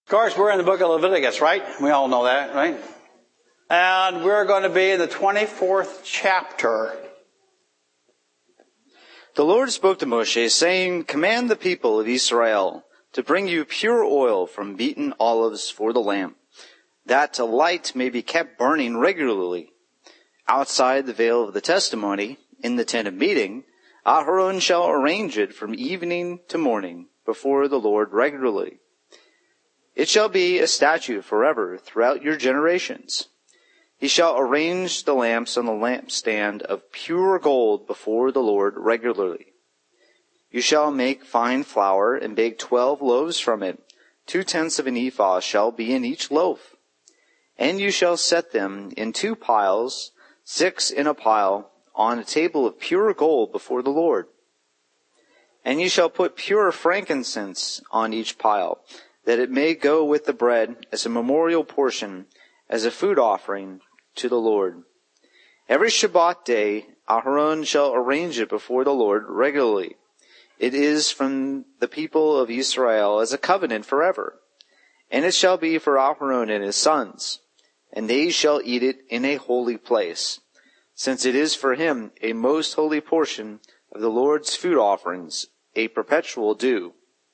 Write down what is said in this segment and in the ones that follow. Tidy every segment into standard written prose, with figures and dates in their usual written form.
Of course, we're in the book of Leviticus, right? We all know that, right? And we're going to be in the 24th chapter. The Lord spoke to Moshe, saying, "Command the people of Israel to bring you pure oil from beaten olives for the lamp, that a light may be kept burning regularly. Outside the veil of the testimony, in the tent of meeting, Aharon shall arrange it from evening to morning before the Lord regularly. It shall be a statute forever throughout your generations. He shall arrange the lamps on the lampstand of pure gold before the Lord regularly. You shall make fine flour and bake 12 loaves from it. 2/10 of an ephah shall be in each loaf. And you shall set them in 2 piles, 6 in a pile, on a table of pure gold before the Lord. And you shall put pure frankincense on each pile, that it may go with the bread as a memorial portion, as a food offering to the Lord. Every Shabbat day, Aharon shall arrange it before the Lord regularly. It is from the people of Israel as a covenant forever. And it shall be for Aharon and his sons, and they shall eat it in a holy place, since it is for him a most holy portion of the Lord's food offerings, a perpetual due.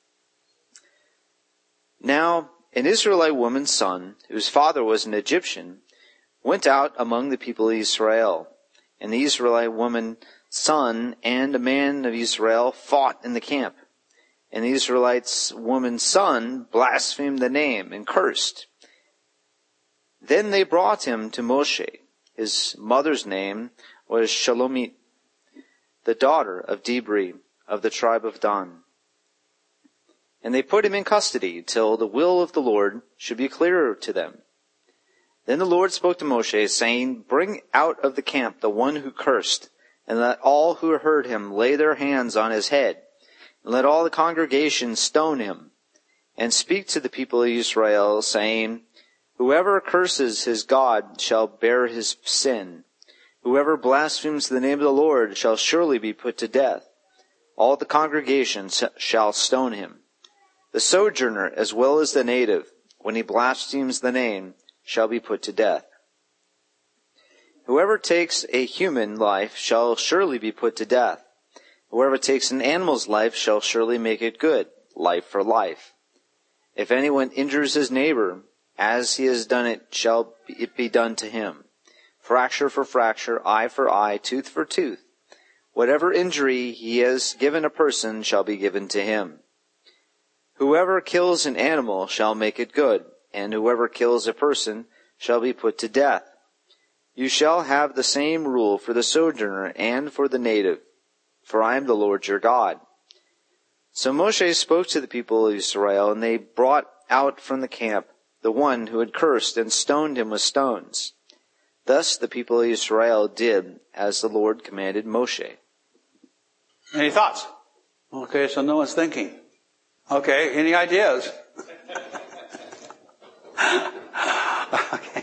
Now, an Israelite woman's son, whose father was an Egyptian, went out among the people of Israel. And the Israelite woman's son and a man of Israel fought in the camp. And the Israelite woman's son blasphemed the name and cursed. Then they brought him to Moshe. His mother's name was Shalomit, the daughter of Dibri, of the tribe of Dan. And they put him in custody till the will of the Lord should be clearer to them. Then the Lord spoke to Moshe, saying, "Bring out of the camp the one who cursed, and let all who heard him lay their hands on his head, and let all the congregation stone him. And speak to the people of Israel, saying, Whoever curses his God shall bear his sin. Whoever blasphemes the name of the Lord shall surely be put to death. All the congregation shall stone him. The sojourner as well as the native, when he blasphemes the name, shall be put to death. Whoever takes a human life shall surely be put to death. Whoever takes an animal's life shall surely make it good, life for life. If anyone injures his neighbor, as he has done it, shall it be done to him. Fracture for fracture, eye for eye, tooth for tooth. Whatever injury he has given a person shall be given to him. Whoever kills an animal shall make it good, and whoever kills a person shall be put to death. You shall have the same rule for the sojourner and for the native, for I am the Lord your God." So Moshe spoke to the people of Israel, and they brought out from the camp the one who had cursed and stoned him with stones. Thus the people of Israel did as the Lord commanded Moshe. Any thoughts? Okay, so no one's thinking. Okay, any ideas? Okay.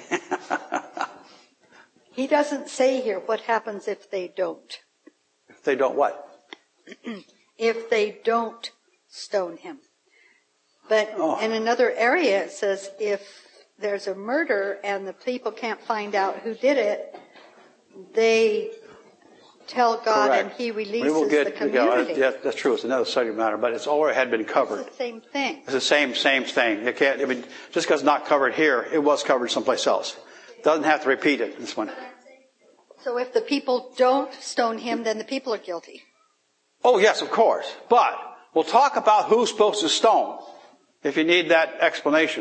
He doesn't say here what happens if they don't. If they don't what? If they don't stone him. But in another area it says if there's a murder and the people can't find out who did it, they tell God. Correct. And he releases the community. Yeah, that's true. It's another subject matter, but it's already had been covered. It's the same thing. It's the same thing. You can't, just because it's not covered here, it was covered someplace else. Doesn't have to repeat it, this one. So if the people don't stone him, then the people are guilty. Oh, yes, of course. But we'll talk about who's supposed to stone, if you need that explanation.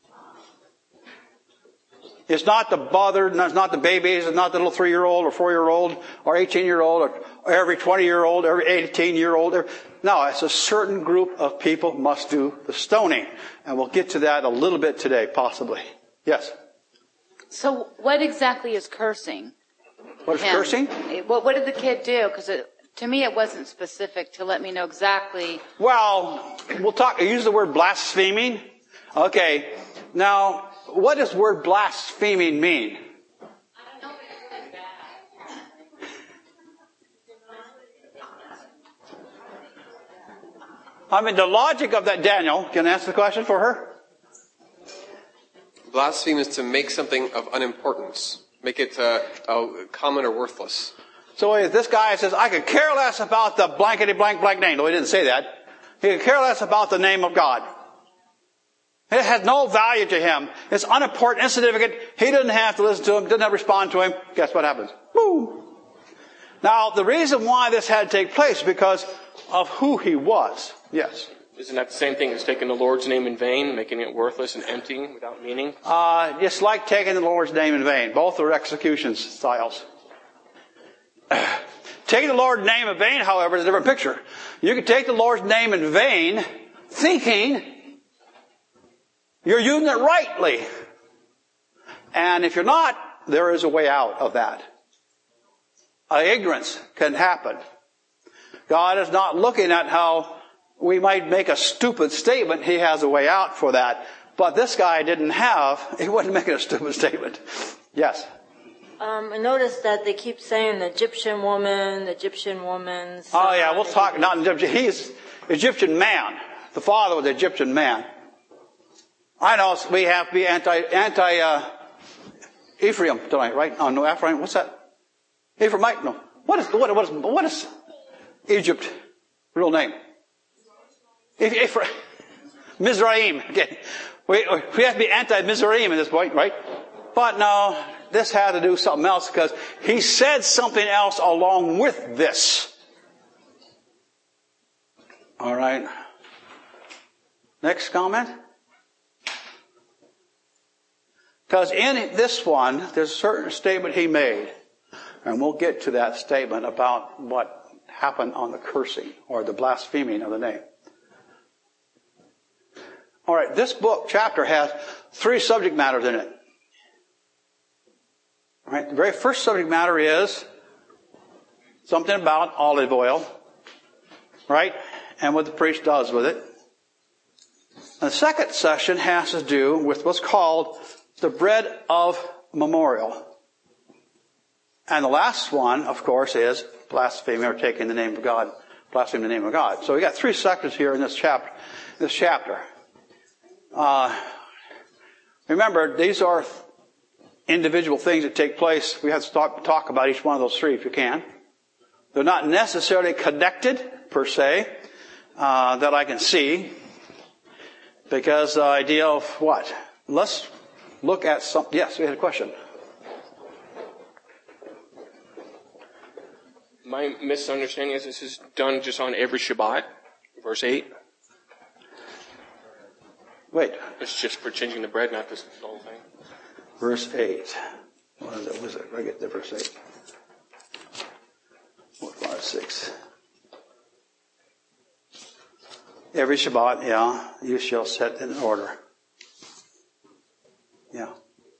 It's not the bothered, it's not the babies, it's not the little 3-year-old or 4-year-old or 18-year-old or every 20-year-old, every 18-year-old. No, it's a certain group of people must do the stoning. And we'll get to that a little bit today, possibly. Yes? So what exactly is cursing? What is cursing? What did the kid do? Because to me it wasn't specific to let me know exactly. Well, use the word blaspheming. Okay. Now, what does word blaspheming mean? I don't know if it's really bad. I mean, the logic of that, Daniel, can I answer the question for her? blaspheme is to make something of unimportance. Make it common or worthless. So if this guy says, I could care less about the blankety blank blank name. No, he didn't say that. He could care less about the name of God. It has no value to him. It's unimportant, insignificant. He doesn't have to listen to him, doesn't have to respond to him. Guess what happens? Boom. Now, the reason why this had to take place is because of who he was. Yes. Isn't that the same thing as taking the Lord's name in vain, making it worthless and empty without meaning? It's like taking the Lord's name in vain. Both are execution styles. Taking the Lord's name in vain, however, is a different picture. You can take the Lord's name in vain, thinking you're using it rightly. And if you're not, there is a way out of that. Ignorance can happen. God is not looking at how we might make a stupid statement. He has a way out for that. But this guy he wasn't making a stupid statement. Yes? I noticed that they keep saying the Egyptian woman. Oh yeah, we'll talk, not Egyptian. He's Egyptian man. The father was Egyptian man. I know we have to be anti Ephraim tonight, right? Oh no, Ephraim, what's that? Ephraimite, no. What is Egypt real name? Ephraim. Mizraim. Okay. We have to be anti-Mizraim at this point, right? But no, this had to do something else because he said something else along with this. All right. Next comment. Because in this one, there's a certain statement he made. And we'll get to that statement about what happened on the cursing or the blaspheming of the name. All right, this chapter has 3 subject matters in it. All right, the very first subject matter is something about olive oil, right? And what the priest does with it. And the second section has to do with what's called the bread of memorial. And the last one, of course, is blasphemy or taking the name of God, blaspheming the name of God. So we got 3 sections here in this chapter. Remember, these are individual things that take place. We have to talk about each one of those 3 if you can. They're not necessarily connected, per se, that I can see. Because the idea of what? Let's look at some... Yes, we had a question. My misunderstanding is this is done just on every Shabbat, verse 8. Wait. It's just for changing the bread, not the whole thing. Verse 8. What is it? What is it? I get the verse 8. 4, 5, 6. Every Shabbat, yeah, you shall set in order. Yeah.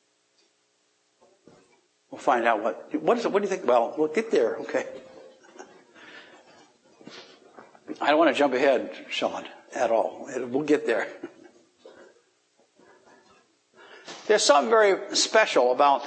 We'll find out what is it? What do you think? Well, we'll get there, okay. I don't want to jump ahead, Sean, at all. We'll get there. There's something very special about,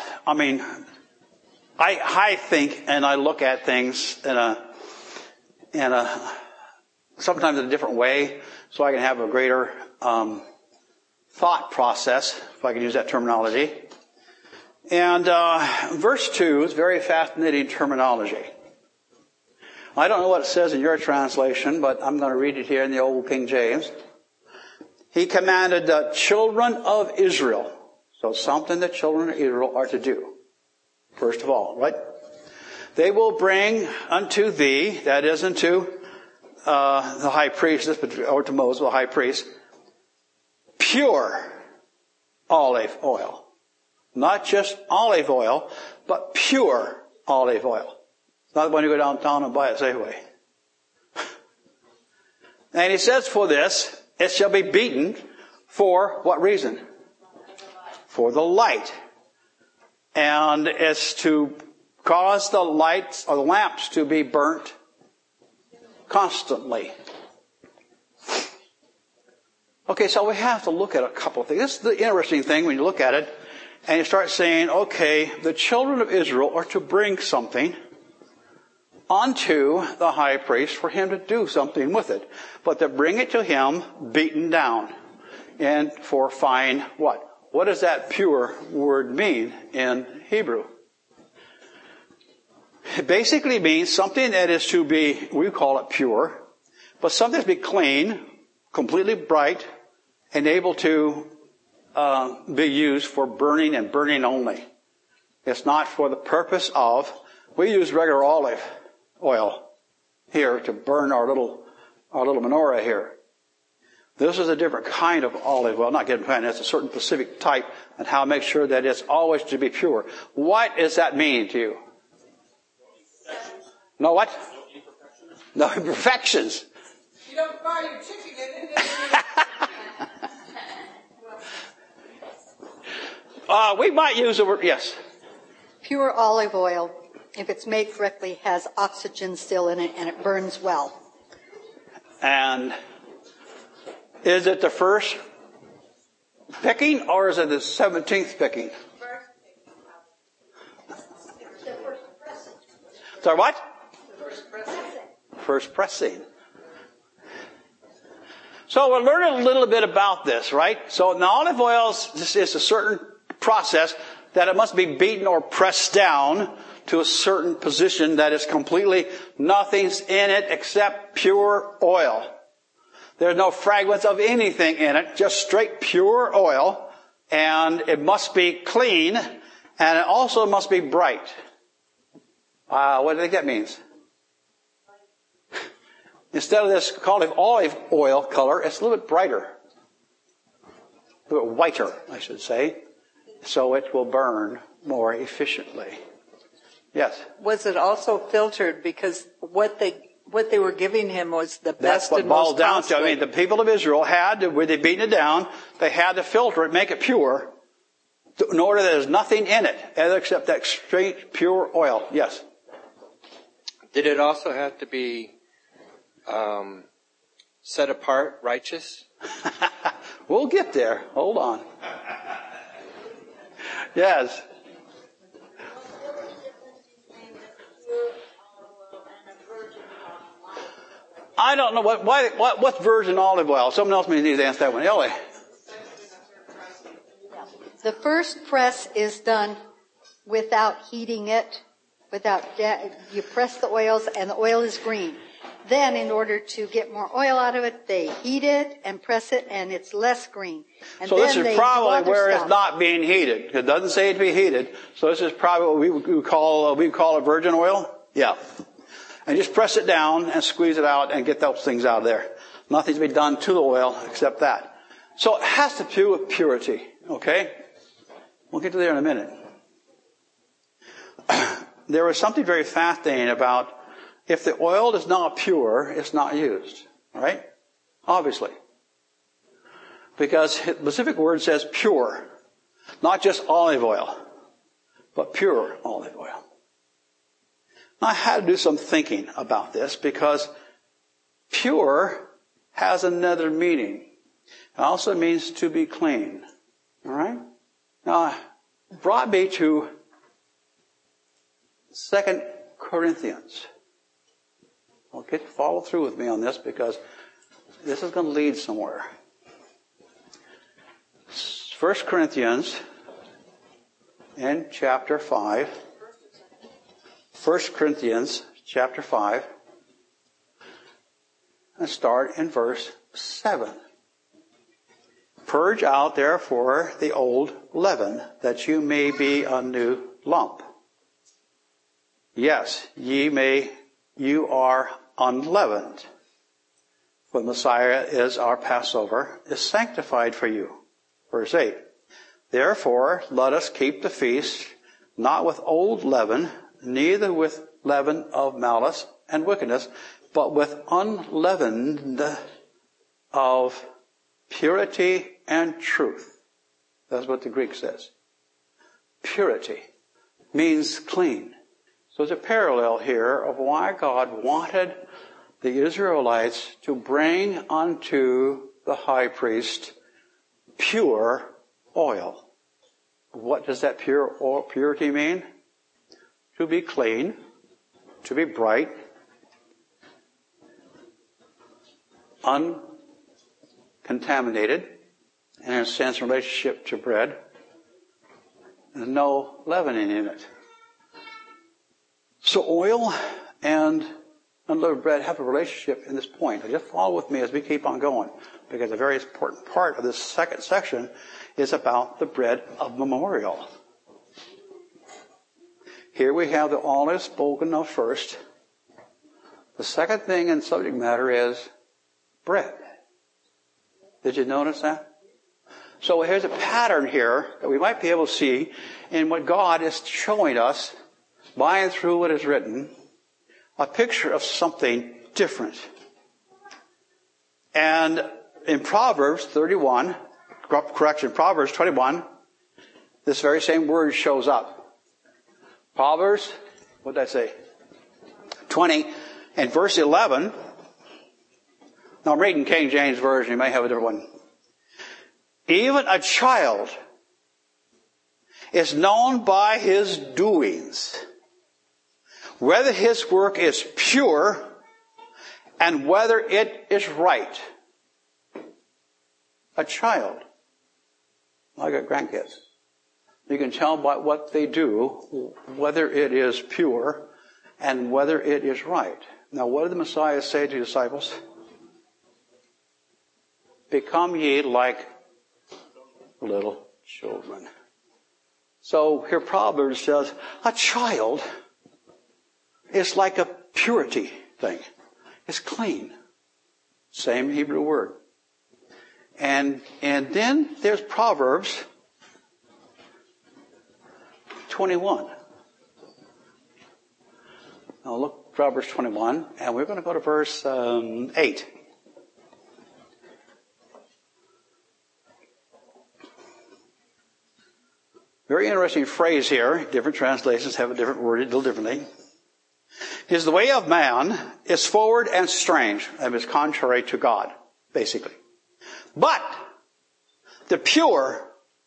I think and I look at things in a sometimes in a different way so I can have a greater thought process, if I can use that terminology. And verse 2 is very fascinating terminology. I don't know what it says in your translation, but I'm going to read it here in the Old King James. He commanded the children of Israel. So something the children of Israel are to do. First of all, right? They will bring unto thee, that is unto the high priest, or to Moses, the high priest, pure olive oil. Not just olive oil, but pure olive oil. It's not the one you go downtown and buy at Safeway. And he says for this, it shall be beaten for what reason? For the light. And it's to cause the lights or the lamps to be burnt constantly. Okay, so we have to look at a couple of things. This is the interesting thing when you look at it and you start saying, okay, the children of Israel are to bring something unto the high priest for him to do something with it. But to bring it to him beaten down and for fine what? what does that pure word mean in Hebrew? It basically means something that is to be, we call it pure, but something to be clean, completely bright, and able to be used for burning and burning only. It's not for the purpose of, we use regular olive oil here to burn our little menorah here. This is a different kind of olive oil, not getting kind, it's a certain specific type, and how to make sure that it's always to be pure. What does that mean to you? No what? No imperfections. You don't fry your chicken in it. We might use the word, yes. Pure olive oil, if it's made correctly, has oxygen still in it and it burns well. And is it the first picking or is it the 17th picking? Sorry, what? First pressing. So we're learning a little bit about this, right? So in the olive oil is a certain process that it must be beaten or pressed down to a certain position that is completely, nothing's in it except pure oil. There's no fragments of anything in it, just straight pure oil. And it must be clean, and it also must be bright. What do you think that means? Instead of this olive oil color, it's a little bit brighter. A little bit whiter, I should say. So it will burn more efficiently. Yes? Was it also filtered because what they were giving him was the best That's what and boils most down costly. to. I mean, the people of Israel had to, when they beaten it down, they had to filter it, make it pure, in order that there's nothing in it except that straight, pure oil. Yes? Did it also have to be set apart, righteous? We'll get there. Hold on. Yes. I don't know what's virgin olive oil. Someone else may need to answer that one. Ellie. The first press is done without heating it, you press the oils and the oil is green. Then in order to get more oil out of it, they heat it and press it and it's less green. And so then this is they probably do where stuff. it's not being heated. It doesn't say it to be heated. So this is probably what we call a virgin oil. Yeah. And just press it down and squeeze it out and get those things out of there. Nothing's been done to the oil except that. So it has to do with purity. Okay? We'll get to there in a minute. There was something very fascinating about if the oil is not pure, it's not used. All right? Obviously. Because the specific word says pure. Not just olive oil, but pure olive oil. I had to do some thinking about this because pure has another meaning. It also means to be clean. All right? Now, it brought me to 2 Corinthians. Okay, follow through with me on this because this is going to lead somewhere. 1 Corinthians in chapter 5. 1 Corinthians chapter 5. And start in verse 7. Purge out therefore the old leaven, that you may be a new lump. Yes, you are unleavened. For the Messiah is our Passover, is sanctified for you. Verse 8. Therefore, let us keep the feast, not with old leaven, neither with leaven of malice and wickedness, but with unleavened of purity and truth. That's what the Greek says. Purity means clean. So there's a parallel here of why God wanted the Israelites to bring unto the high priest pure oil. What does that purity mean? To be clean, to be bright, uncontaminated, and in a sense, relationship to bread. There's no leavening in it. So oil and unleavened bread have a relationship in this point. Just follow with me as we keep on going, because a very important part of this second section is about the bread of memorial. Here we have the olive spoken of first. The second thing in subject matter is bread. Did you notice that? So here's a pattern here that we might be able to see in what God is showing us by and through what is written, a picture of something different. And in Proverbs 31, Proverbs 21, this very same word shows up. Proverbs, what did I say? 20, and verse 11. Now I'm reading King James Version, you may have a different one. Even a child is known by his doings, whether his work is pure and whether it is right. A child, like our grandkids, you can tell by what they do whether it is pure and whether it is right. Now, what did the Messiah say to the disciples? Become ye like little children. So here Proverbs says, a child is like a purity thing. It's clean. Same Hebrew word. And then there's Proverbs 21. Now look, Proverbs 21, and we're going to go to verse 8. Very interesting phrase here. Different translations have a different word, a little differently. Is the way of man is forward and strange, and is contrary to God, basically. But the pure,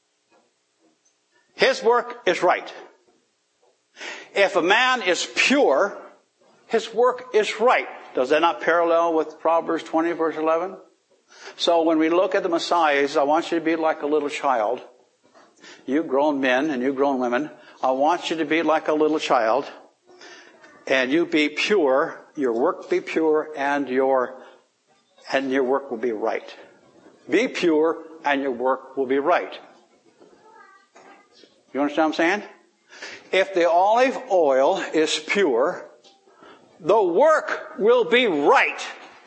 his work is right. If a man is pure, his work is right. Does that not parallel with Proverbs 20, verse 11? So when we look at the Messiah, he says, I want you to be like a little child. You grown men and you grown women, I want you to be like a little child. And you be pure, your work be pure, and your work will be right. Be pure, and your work will be right. You understand what I'm saying? If the olive oil is pure, the work will be right.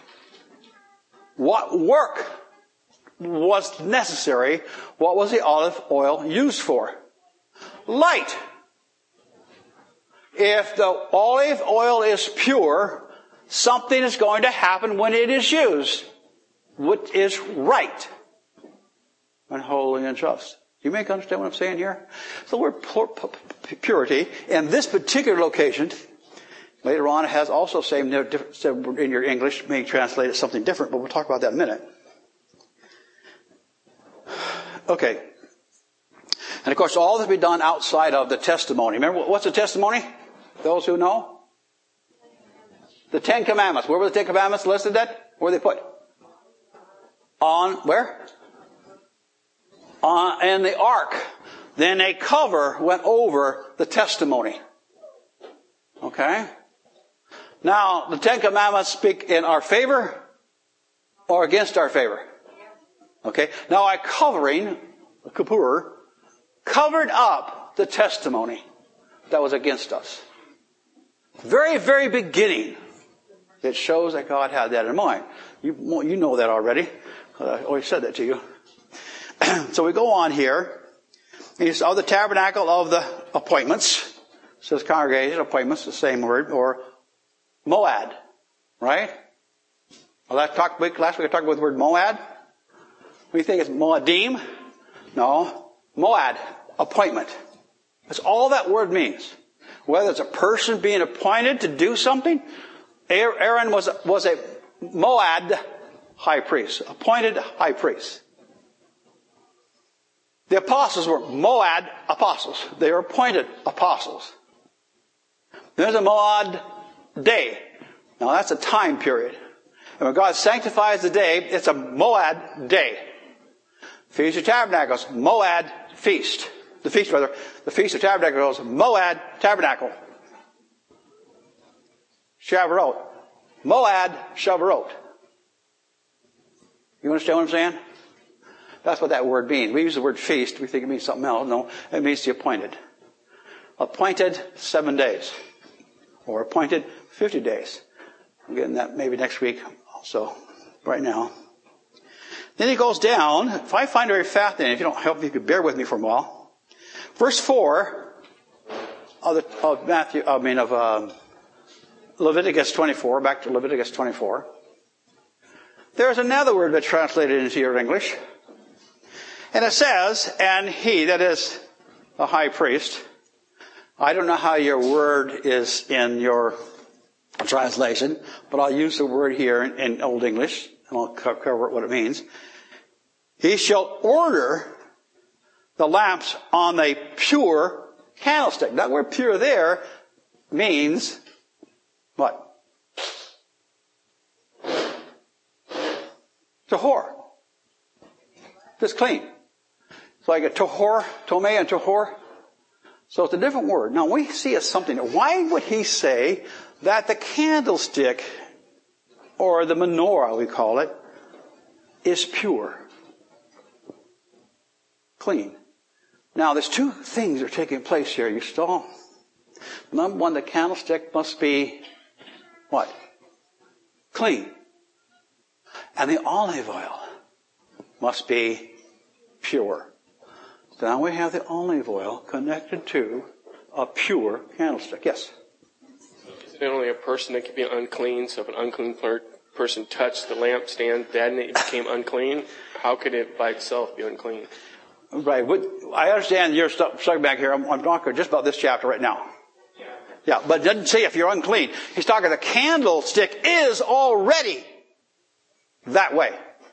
What work was necessary? What was the olive oil used for? Light. If the olive oil is pure, something is going to happen when it is used, which is right and holy and just. You make understand what I'm saying here? So the word purity in this particular location, later on it has also same in your English, may translate it something different, but we'll talk about that in a minute. Okay. And of course, all this will be done outside of the testimony. Remember, what's the testimony? Those who know? The Ten Commandments. Where were the Ten Commandments listed at? Where were they put? On, where? In the ark. Then a cover went over the testimony. Okay? Now, the Ten Commandments speak in our favor or against our favor? Okay? Now, a covering, a kippur, covered up the testimony that was against us. Very, very beginning, it shows that God had that in mind. You know that already. I always said that to you. So we go on here. It's of the tabernacle of the appointments. It says congregation, appointments, the same word, or Moad, right? Well, last week I talked about the word Moad. What do you think? It's Moadim? No. Moad, appointment. That's all that word means. Whether it's a person being appointed to do something, Aaron was a Moad high priest, appointed high priest. The apostles were Moad apostles. They were appointed apostles. There's a Moad day. Now that's a time period. And when God sanctifies the day, it's a Moad day. Feast of Tabernacles, Moed, feast. The feast of Tabernacles, Moed, tabernacle. Shavuot. Moed, Shavuot. You understand what I'm saying? That's what that word means. We use the word feast. We think it means something else. No, it means the appointed. Appointed 7 days. Or appointed 50 days. I'm getting that maybe next week also. Right now. Then he goes down. If I find it very fascinating, if you don't help me, you could bear with me for a while. Verse 4 of Leviticus 24, back to Leviticus 24. There's another word that's translated into your English. And it says, and he, that is the high priest. I don't know how your word is in your translation, but I'll use the word here in Old English, and I'll cover what it means. He shall order the lamps on a pure candlestick. That word pure there means what? Tahor. Just clean. So I get tahor, tomei, and tahor. So it's a different word. Now we see something. Why would he say that the candlestick, or the menorah we call it, is pure? Clean. Now there's two things that are taking place here, you saw. Number one, the candlestick must be what? Clean. And the olive oil must be pure. So now we have the olive oil connected to a pure candlestick. Yes? Isn't it only a person that can be unclean? So if an unclean person touched the lampstand, then it became unclean. How could it by itself be unclean? Right. I understand you're stuck back here. I'm talking just about this chapter right now. Yeah, but it doesn't say if you're unclean. He's talking the candlestick is already that way.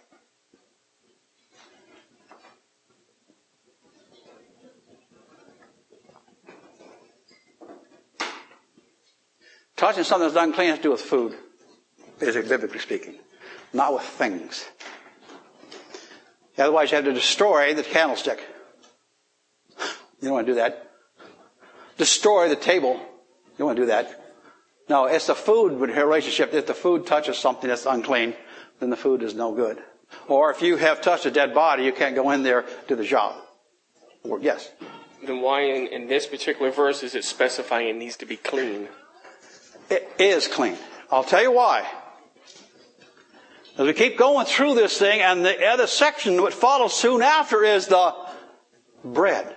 Touching something that's unclean has to do with food, biblically speaking, not with things. Otherwise you have to destroy the candlestick. You don't want to do that. Destroy the table. You don't want to do that. No, it's the food relationship. If the food touches something that's unclean, then the food is no good. Or if you have touched a dead body, you can't go in there to do the job. Or, yes? Then why in this particular verse is it specifying it needs to be clean? It is clean. I'll tell you why. As we keep going through this thing, and the other section, what follows soon after, is the bread.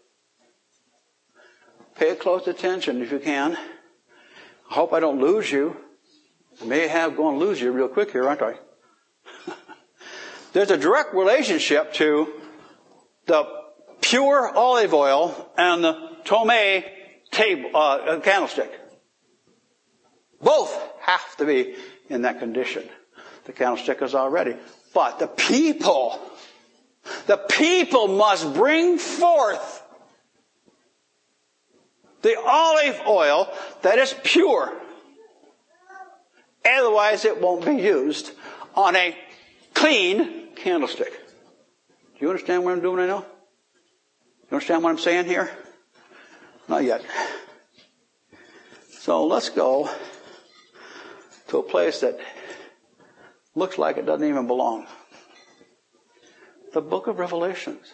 Pay close attention if you can. I hope I don't lose you. I may have going to lose you real quick here, aren't I? There's a direct relationship to the pure olive oil and the tomei candlestick. Both have to be in that condition. The candlestick is already. But the people must bring forth the olive oil that is pure. Otherwise it won't be used on a clean candlestick. Do you understand what I'm doing right now? You understand what I'm saying here? Not yet. So let's go to a place that looks like it doesn't even belong. The book of Revelations.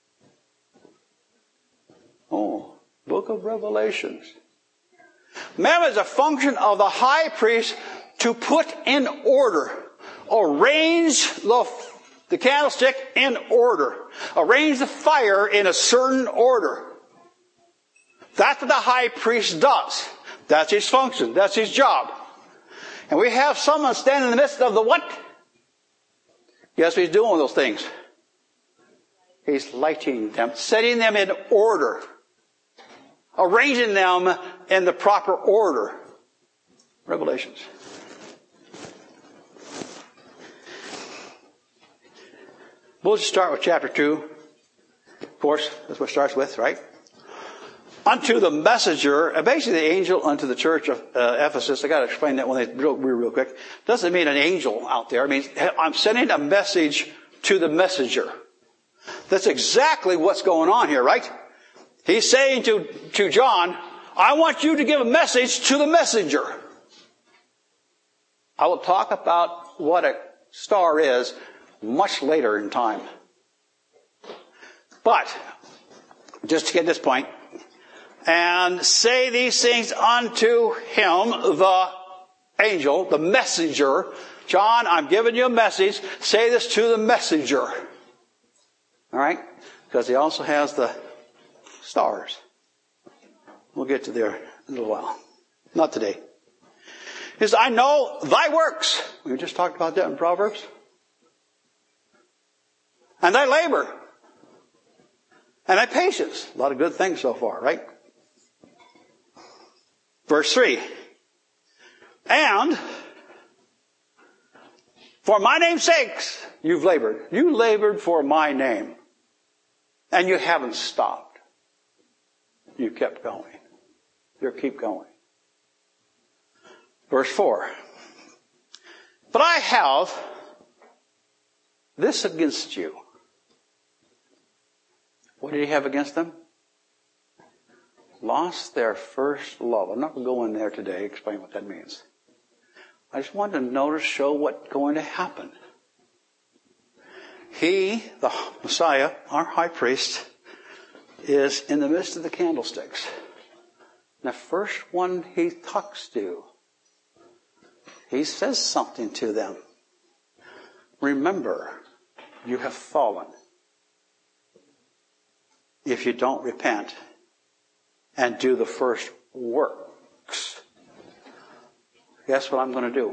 Oh, book of Revelations. Remember, it's a function of the high priest to put in order, arrange the candlestick in order, arrange the fire in a certain order. That's what the high priest does. That's his function. That's his job. And we have someone standing in the midst of the what? Guess what he's doing with those things? He's lighting them, setting them in order, arranging them in the proper order. Revelations. We'll just start with chapter 2. Of course, that's what it starts with, right? Unto the messenger, basically the angel unto the church of Ephesus. I got to explain that real quick. Doesn't mean an angel out there. It means I'm sending a message to the messenger. That's exactly what's going on here, right? He's saying to John, I want you to give a message to the messenger. I will talk about what a star is much later in time. But, just to get this point, and say these things unto him, the angel, the messenger. John, I'm giving you a message. Say this to the messenger. All right? Because he also has the stars. We'll get to there in a little while. Not today. He says, I know thy works. We just talked about that in Proverbs. And thy labor. And thy patience. A lot of good things so far, right? Verse 3. And for my name's sakes, you've labored. You labored for my name. And you haven't stopped. You kept going. You keep going. Verse 4. But I have this against you. What did he have against them? Lost their first love. I'm not going to go in there today, explain what that means. I just wanted to show what's going to happen. He, the Messiah, our high priest, is in the midst of the candlesticks. And the first one he talks to, he says something to them. Remember, you have fallen. If you don't repent and do the first works, guess what I'm going to do?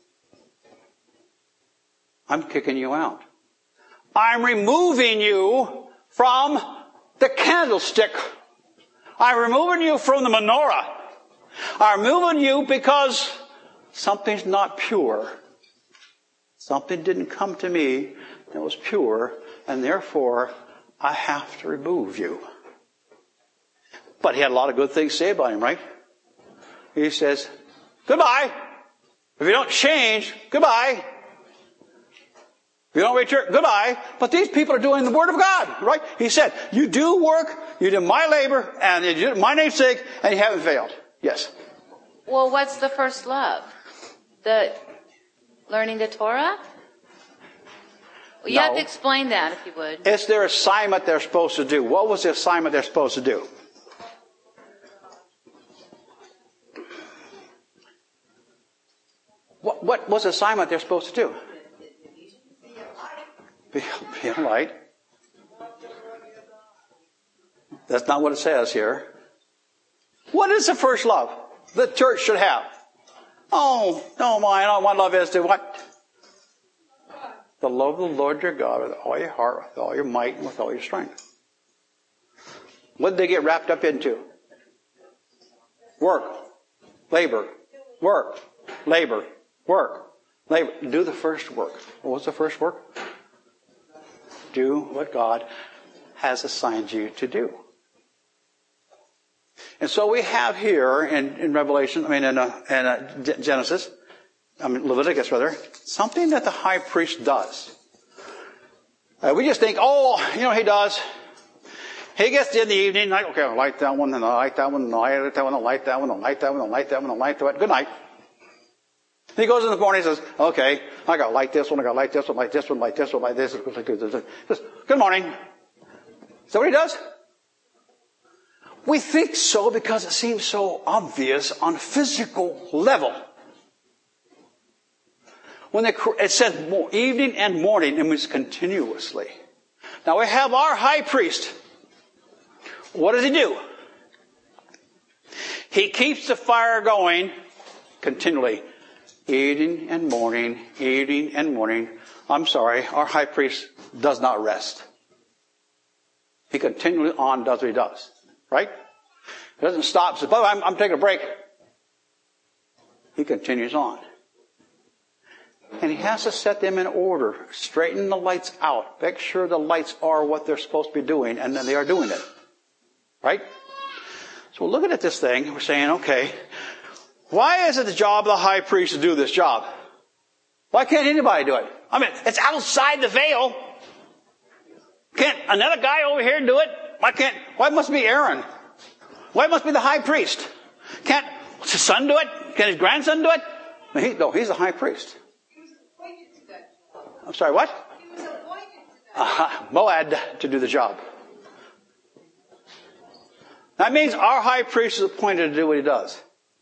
I'm kicking you out. I'm removing you from the candlestick. I'm removing you from the menorah. I'm removing you because something's not pure. Something didn't come to me that was pure, and therefore I have to remove you. But he had a lot of good things to say about him, right? He says, goodbye. If you don't change, goodbye. If you don't return, goodbye. But these people are doing the Word of God, right? He said, you do work, you do my labor, and you do my name's sake, and you haven't failed. Yes. Well, what's the first love? The learning the Torah? Well, you have to explain that, if you would. It's their assignment they're supposed to do. What was the assignment they're supposed to do? What was the assignment they're supposed to do? Be a light. That's not what it says here. What is the first love the church should have? Oh, no, my love is to what? The love of the Lord your God with all your heart, with all your might, and with all your strength. What did they get wrapped up into? Work, labor, work, labor, work, labor. Do the first work. What's the first work? Do what God has assigned you to do. And so we have here in Revelation, in Genesis, Leviticus rather, something that the high priest does. We just think, he does. He gets in the evening, like, okay, I'll light that one, and I'll light that one, and I'll light that one, I'll light that one, I'll light that one, I'll light that one, I'll light that one. Good night. He goes in the morning and says, okay, I got to light this one, I got to light this one, light this one, light this one, light this one. Good morning. Is that what he does? We think so because it seems so obvious on a physical level. When it says evening and morning, it means continuously. Now we have our high priest. What does he do? He keeps the fire going continually. Evening and morning, evening and morning. I'm sorry, our high priest does not rest. He continually on does what he does. Right? He doesn't stop and say, "Oh, I'm taking a break." He continues on. And he has to set them in order, straighten the lights out, make sure the lights are what they're supposed to be doing, and then they are doing it. Right? So we're looking at this thing, and we're saying, okay, why is it the job of the high priest to do this job? Why can't anybody do it? It's outside the veil. Can't another guy over here do it? Why must it be Aaron? Why must it be the high priest? Can't his son do it? Can his grandson do it? No, he's the high priest. He was appointed to that job. I'm sorry, what? He was appointed to that job. Moad to do the job. That means our high priest is appointed to do what he does.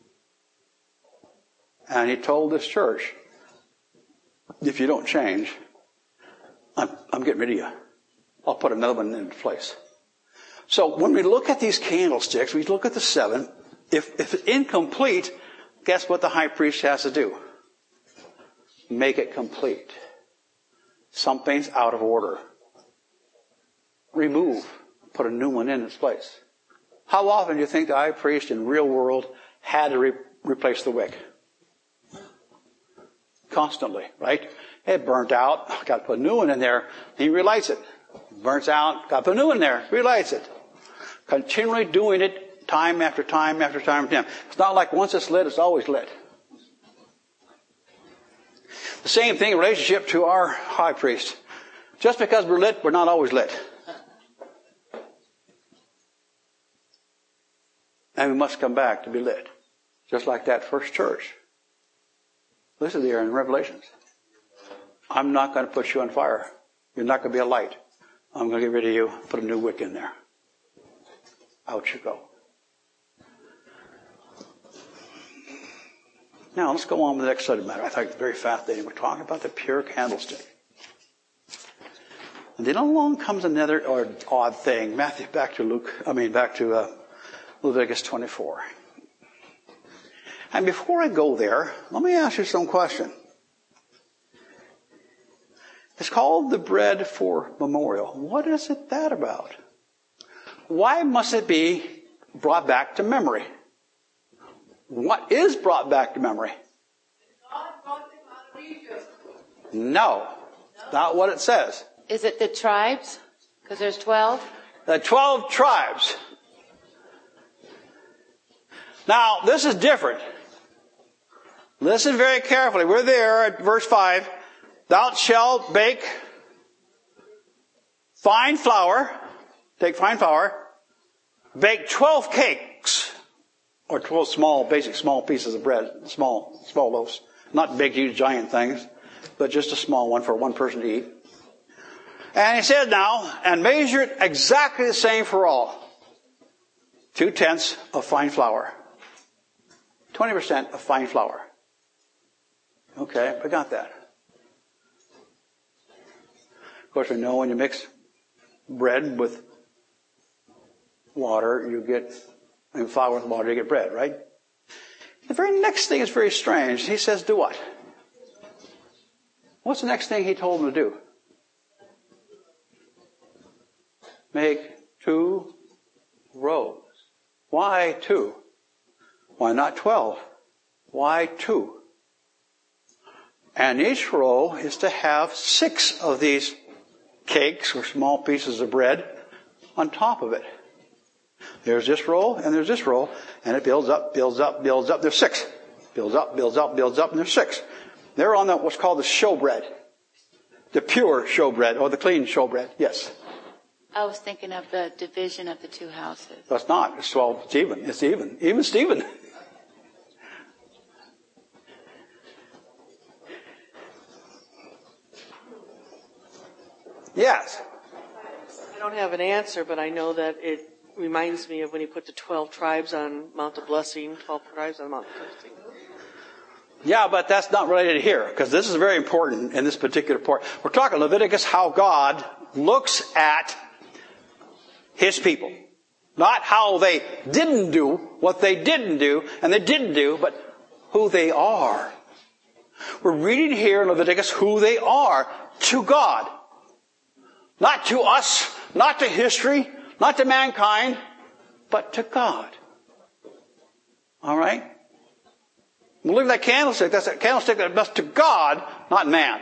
And he told this church, if you don't change, I'm getting rid of you. I'll put another one into place. So when we look at these candlesticks, we look at the 7. If it's incomplete, guess what the high priest has to do? Make it complete. Something's out of order. Remove. Put a new one in its place. How often do you think the high priest in the real world had to replace the wick? Constantly, right? It burnt out. Got to put a new one in there. He relights it. Burns out. Got to put a new one in there. Relights it. Continually doing it time after time after time after time. It's not like once it's lit, it's always lit. The same thing in relationship to our high priest. Just because we're lit, we're not always lit. And we must come back to be lit. Just like that first church. Listen there in Revelations. I'm not going to put you on fire. You're not going to be a light. I'm going to get rid of you. Put a new wick in there. Out you go. Now let's go on with the next subject matter. I thought it was very fascinating. We're talking about the pure candlestick. And then along comes another odd thing. back to Leviticus 24. And before I go there, let me ask you some question. It's called the bread for memorial. What is that about? Why must it be brought back to memory? What is brought back to memory? God brought them out of Egypt. No, not what it says. Is it the tribes? Because there's 12. The 12 tribes. Now, this is different. Listen very carefully. We're there at verse 5. Thou shalt bake fine flour. Take fine flour. Bake 12 cakes. Or 12 small pieces of bread. Small loaves. Not big, huge, giant things. But just a small one for one person to eat. And he said now, and measure it exactly the same for all. 2/10 of fine flour. 20% of fine flour. Okay, we got that. Of course, we know when you mix bread with water, and flour with water, you get bread, right? The very next thing is very strange. He says, do what? What's the next thing he told them to do? Make 2 rows. Why 2? Why not 12? Why 2? And each row is to have 6 of these cakes or small pieces of bread on top of it. There's this row and there's this row, and it builds up, builds up, builds up. There's 6. Builds up, builds up, builds up, and there's 6. They're on what's called the showbread. The pure showbread, or the clean showbread. Yes. I was thinking of the division of the 2 houses. That's not. It's 12. It's even. It's even. Even Stephen. Yes. I don't have an answer, but I know that it reminds me of when he put the 12 tribes on Mount of Blessing, 12 tribes on Mount of Blessing. Yeah, but that's not related here, because this is very important in this particular part. We're talking Leviticus, how God looks at His people. Not how they didn't do what they didn't do, and they didn't do, but who they are. We're reading here in Leviticus who they are to God. Not to us, not to history, not to mankind, but to God. All right? We'll look at that candlestick. That's a candlestick that's to God, not man.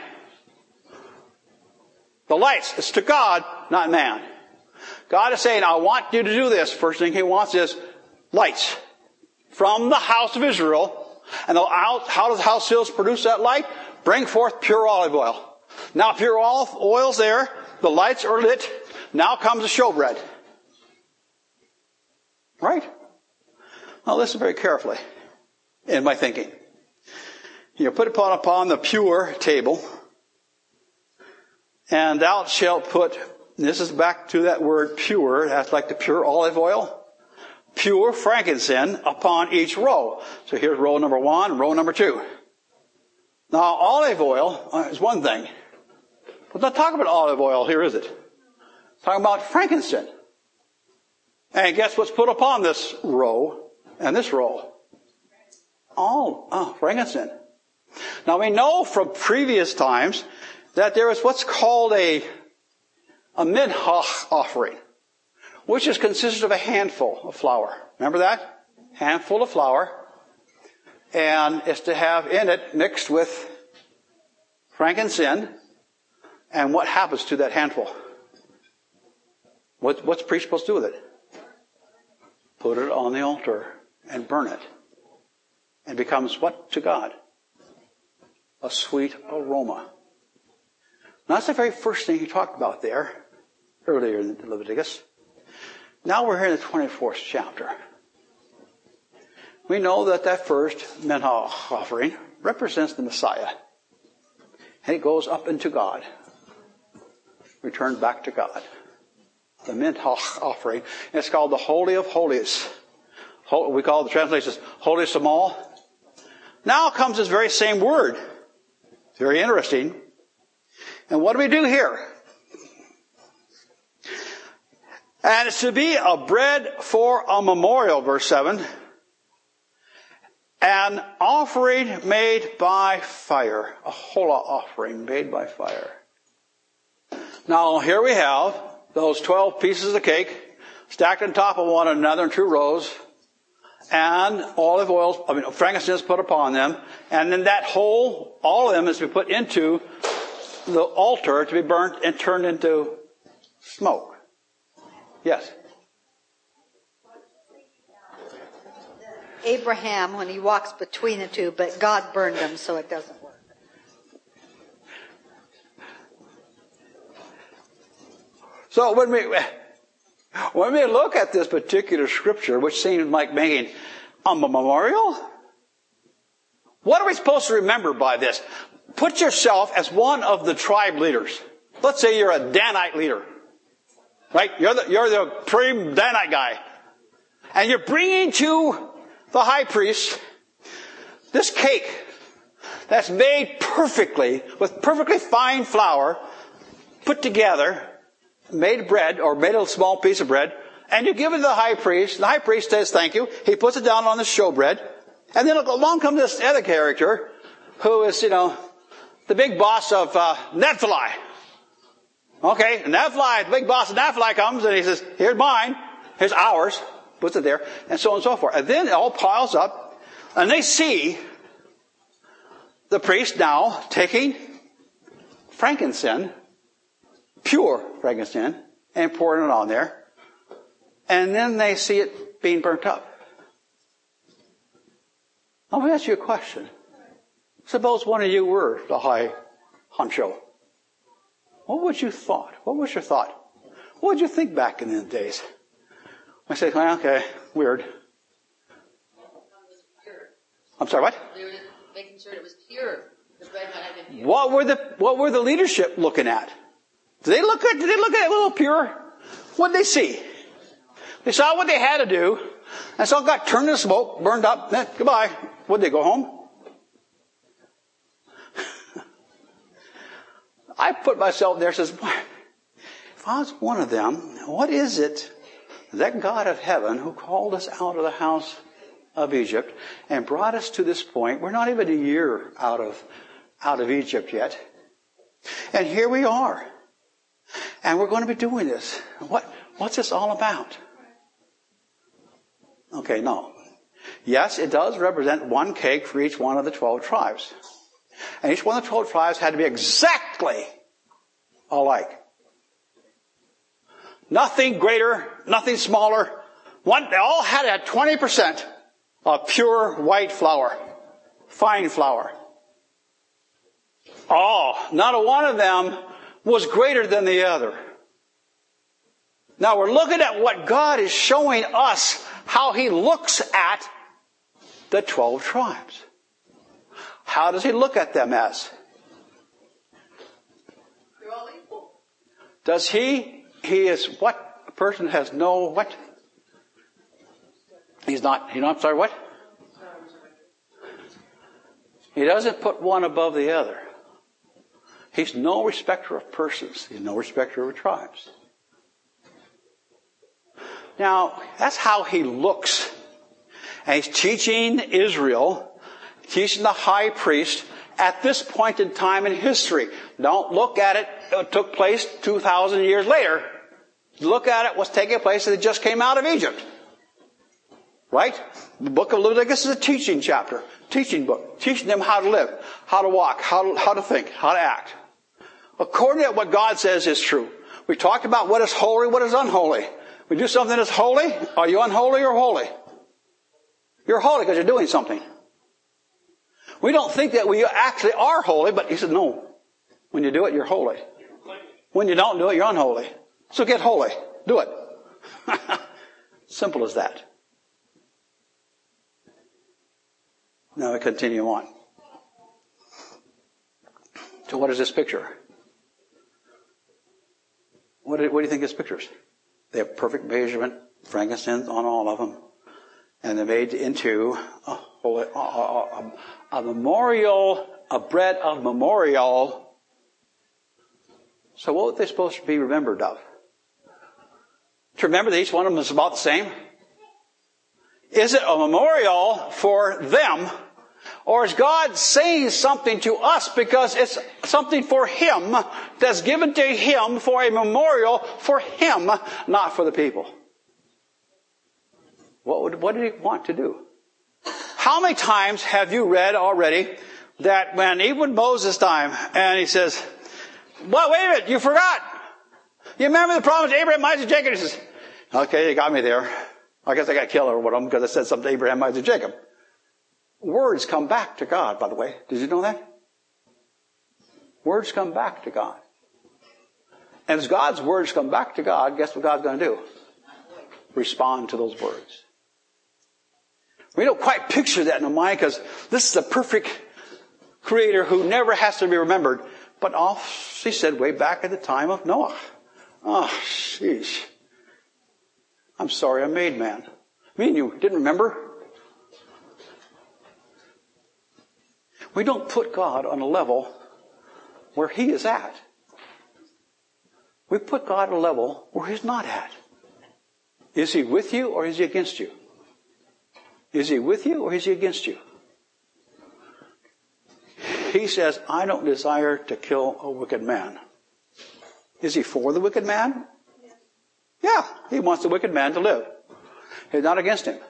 The lights, it's to God, not man. God is saying, I want you to do this. First thing He wants is lights from the house of Israel. And how does the house of Israel produce that light? Bring forth pure olive oil. Now pure olive oil's there. The lights are lit. Now comes the showbread. Right? Now listen very carefully in my thinking. You put upon the pure table, and thou shalt put, this is back to that word pure, that's like the pure olive oil, pure frankincense upon each row. So here's row number 1, row number 2. Now olive oil is one thing. But not talking about olive oil here, is it? Talking about frankincense. And guess what's put upon this row and this row? Frankincense. Now we know from previous times that there is what's called a minhah offering, which is consisted of a handful of flour. Remember that? Handful of flour. And it's to have in it mixed with frankincense. And what happens to that handful? What's the priest supposed to do with it? Put it on the altar and burn it. And becomes what to God? A sweet aroma. Now, that's the very first thing he talked about there, earlier in Leviticus. Now we're here in the 24th chapter. We know that first minhah offering represents the Messiah. And it goes up into God. Returned back to God. The minhah offering. And it's called the Holy of Holies. We call the translations Holiest of all. Now comes this very same word. Very interesting. And what do we do here? And it's to be a bread for a memorial, verse 7. An offering made by fire. A hola offering made by fire. Now here we have those 12 pieces of cake stacked on top of one another in 2 rows. And olive oil, frankincense put upon them. And then that whole, all of them is to be put into the altar to be burnt and turned into smoke. Yes? Abraham, when he walks between the two, but God burned them, so it doesn't work. So when we look at this particular scripture, which seems like making a memorial, what are we supposed to remember by this? Put yourself as one of the tribe leaders. Let's say you're a Danite leader. Right? You're the prim Danite guy. And you're bringing to the high priest this cake that's made perfectly, with perfectly fine flour, put together, made bread, or made a small piece of bread, and you give it to the high priest. The high priest says thank you. He puts it down on the showbread. And then along comes this other character, who is, the big boss of Naphtali. Okay, Naphtali, the big boss of Naphtali comes and he says, here's mine, here's ours, puts it there, and so on and so forth. And then it all piles up, and they see the priest now taking frankincense, pure frankincense, and pouring it on there. And then they see it being burnt up. Let me ask you a question. Suppose one of you were the high honcho. What would you thought? What was your thought? What would you think back in the days? I say, well, okay, weird. I'm sorry, what? They were making sure it was pure. The bread might have been pure. What were the leadership looking at? Did they look at it a little pure? What did they see? They saw what they had to do, and so it got turned into smoke, burned up, goodbye. Would they go home? I put myself there and says, if I was one of them, what is it that God of heaven who called us out of the house of Egypt and brought us to this point? We're not even a year out of Egypt yet. And here we are. And we're going to be doing this. What's this all about? Okay, no. Yes, it does represent one cake for each one of the 12 tribes. And each one of the 12 tribes had to be exactly alike. Nothing greater, nothing smaller. They all had to have 20% of pure white flour. Fine flour. Not a one of them was greater than the other. Now we're looking at what God is showing us, how He looks at the 12 tribes. How does He look at them as? They're all equal. Does He is what? A person has no what? He's not, I'm sorry, what? He doesn't put one above the other. He's no respecter of persons. He's no respecter of tribes. Now, that's how He looks. And He's teaching Israel, teaching the high priest at this point in time in history. Don't look at it. It took place 2,000 years later. Look at it, what's taking place as it just came out of Egypt. Right? The book of Leviticus is a teaching chapter, teaching book, teaching them how to live, how to walk, how to think, how to act. According to what God says is true. We talked about what is holy, what is unholy. We do something that's holy. Are you unholy or holy? You're holy because you're doing something. We don't think that we actually are holy, but He said, no. When you do it, you're holy. When you don't do it, you're unholy. So get holy. Do it. Simple as that. Now we continue on. So what is this picture? What do you think this picture is? They have perfect measurement, frankincense on all of them. And they're made into a memorial, a bread of memorial. So what were they supposed to be remembered of? To remember that each one of them is about the same? Is it a memorial for them? Or is God saying something to us because it's something for Him that's given to Him for a memorial for Him, not for the people? What did He want to do? How many times have you read already that when even Moses' time, and he says, well, wait a minute, you forgot. You remember the promise to Abraham, Isaac, Jacob? He says, okay, you got me there. I guess I got killed over them because I said something to Abraham, Isaac, Jacob. Words come back to God, by the way. Did you know that? Words come back to God. And as God's words come back to God, guess what God's going to do? Respond to those words. We don't quite picture that in the mind because this is the perfect Creator who never has to be remembered. But He said way back at the time of Noah. Oh, sheesh. I'm sorry I made man. Me and you didn't remember? We don't put God on a level where He is at. We put God at a level where He's not at. Is He with you or is He against you? Is He with you or is He against you? He says, I don't desire to kill a wicked man. Is He for the wicked man? Yeah, He wants the wicked man to live. He's not against him.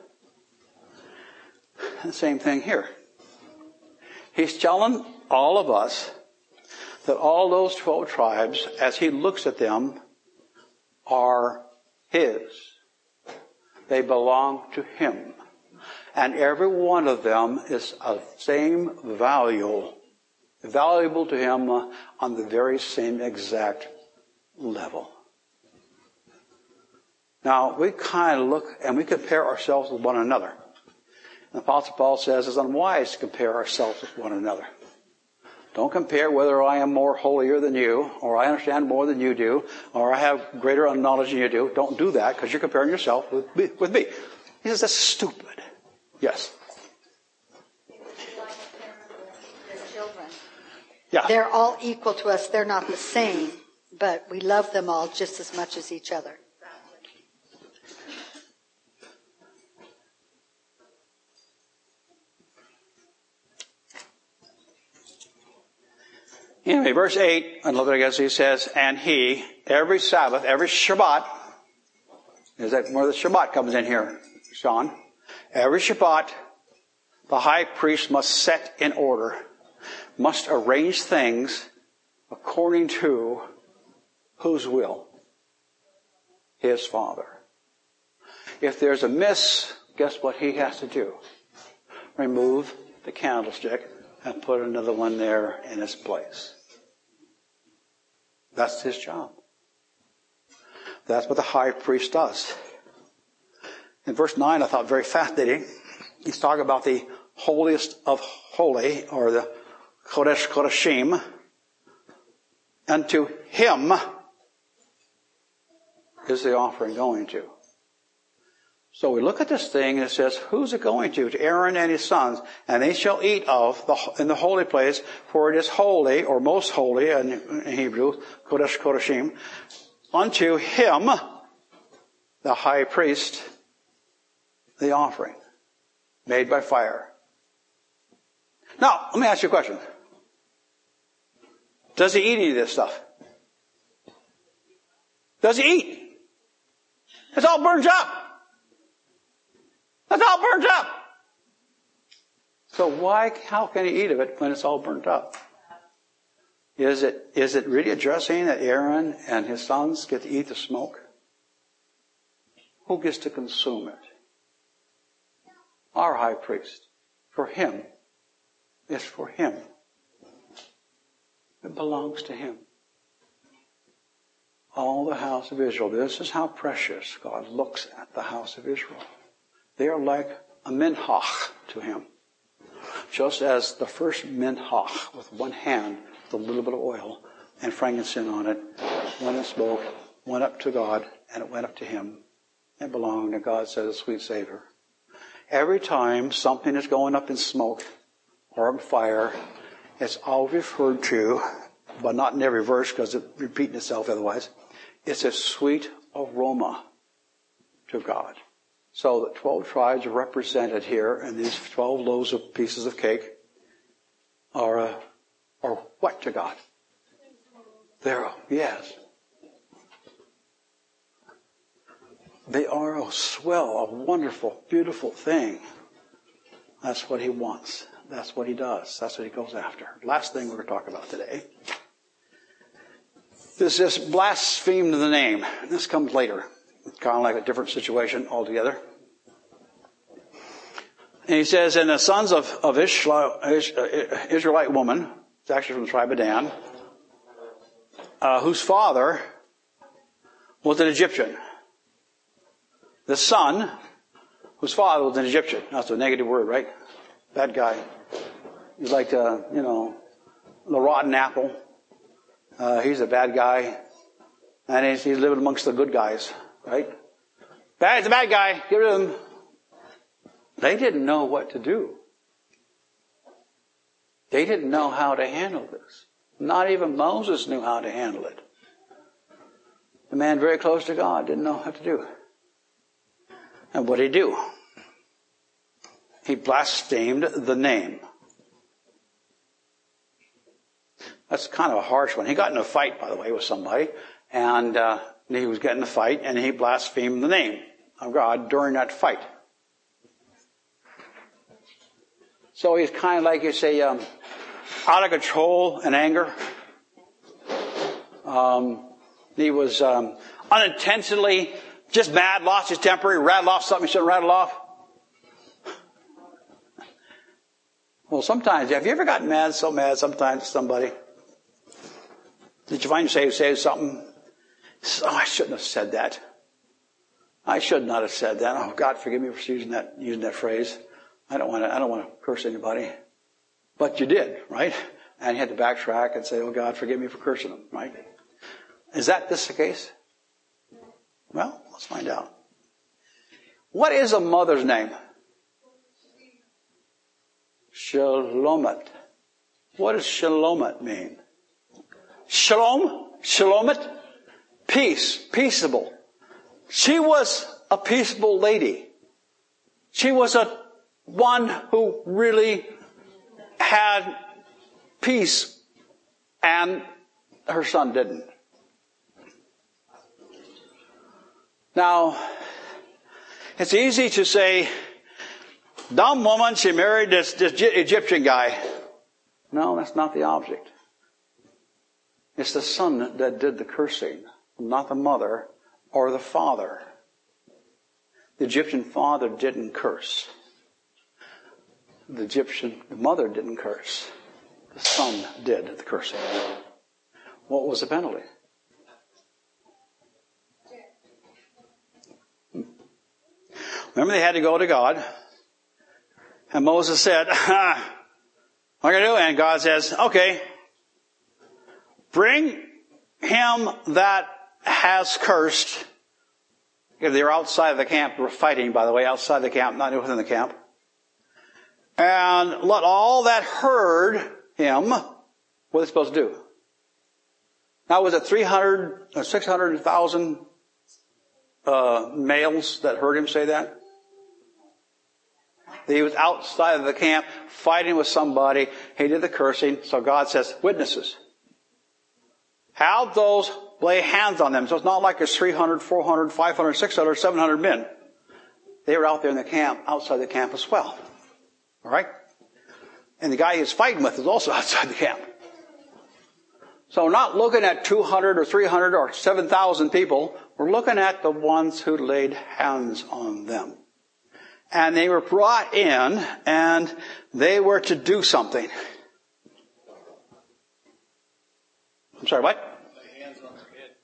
The same thing here. He's telling all of us that all those 12 tribes, as He looks at them, are His. They belong to Him. And every one of them is of same valuable to Him on the very same exact level. Now, we kind of look and we compare ourselves with one another. The Apostle Paul says it's unwise to compare ourselves with one another. Don't compare whether I am more holier than you, or I understand more than you do, or I have greater knowledge than you do. Don't do that because you're comparing yourself with me. He says that's stupid. Yes. Their children. Yeah. They're all equal to us. They're not the same, but we love them all just as much as each other. Anyway, verse 8, and Leviticus, he says, and he, every Sabbath, every Shabbat, is that where the Shabbat comes in here, Sean? Every Shabbat, the high priest must set in order, must arrange things according to whose will? His Father. If there's a miss, guess what he has to do? Remove the candlestick and put another one there in its place. That's his job. That's what the high priest does. In verse 9, I thought very fascinating. He's talking about the holiest of holy, or the Kodesh Kodeshim. And to him is the offering going to. So we look at this thing and it says, who's it going to? To Aaron and his sons. And they shall eat in the holy place, for it is holy, or most holy in Hebrew, Kodesh Kodeshim. Unto him, the high priest, the offering, made by fire. Now, let me ask you a question. Does he eat any of this stuff? Does he eat? It's all burnt up. It's all burnt up. So how can he eat of it when it's all burnt up? Is it really addressing that Aaron and his sons get to eat the smoke? Who gets to consume it? Our high priest. For him. It's for him. It belongs to him. All the house of Israel. This is how precious God looks at the house of Israel. They are like a minhach to him. Just as the first minhach with one hand, with a little bit of oil and frankincense on it, went in smoke, went up to God, and it went up to him. It belonged to God, said a sweet Savior. Every time something is going up in smoke or in fire, it's always referred to, but not in every verse because it's repeating itself otherwise. It's a sweet aroma to God. So the 12 tribes are represented here, and these 12 loaves of pieces of cake are what to God? Yes. They are a swell, a wonderful, beautiful thing. That's what he wants. That's what he does. That's what he goes after. Last thing we're going to talk about today is this blaspheme to the name. This comes later. It's kind of like a different situation altogether. And he says, and the sons of Israelite woman, it's actually from the tribe of Dan, whose father was an Egyptian. The son, whose father was an Egyptian. That's a negative word, right? Bad guy. He's like, the rotten apple. He's a bad guy. And he's living amongst the good guys, right? He's a bad guy. Get rid of him. They didn't know what to do. They didn't know how to handle this. Not even Moses knew how to handle it. The man very close to God didn't know how to do it. And what did he do? He blasphemed the name. That's kind of a harsh one. He got in a fight, by the way, with somebody. And he was getting in a fight, and he blasphemed the name of God during that fight. So he's kind of like, you say, out of control and anger. He was unintentionally just mad, lost his temper. He rattled off something he shouldn't rattle off. Well, sometimes, have you ever gotten mad sometimes to somebody? Did you find yourself saying something? Oh, I shouldn't have said that. I should not have said that. Oh, God, forgive me for using that phrase. I don't want to curse anybody. But you did, right? And you had to backtrack and say, oh, God, forgive me for cursing them, right? Is this the case? Well, let's find out. What is a mother's name? Shalomit. What does Shalomit mean? Shalom? Shalomit? Peace. Peaceable. She was a peaceable lady. She was one who really had peace, and her son didn't. Now, it's easy to say, dumb woman, she married this Egyptian guy. No, that's not the object. It's the son that did the cursing, not the mother or the father. The Egyptian father didn't curse. The mother didn't curse. The son did the cursing. What was the penalty? Remember, they had to go to God. And Moses said, what are you going to do? And God says, okay, bring him that has cursed. They were outside of the camp. They were fighting, by the way, outside the camp, not within the camp. And let all that heard him, what are they supposed to do? Now, was it 600,000 males that heard him say that? He was outside of the camp fighting with somebody. He did the cursing. So God says, witnesses. Have those lay hands on them. So it's not like it's 300, 400, 500, 600, 700 men. They were out there in the camp, outside the camp as well. All right? And the guy he was fighting with is also outside the camp. So we're not looking at 200 or 300 or 7,000 people. We're looking at the ones who laid hands on them. And they were brought in, and they were to do something. I'm sorry, what? Lay hands on their head.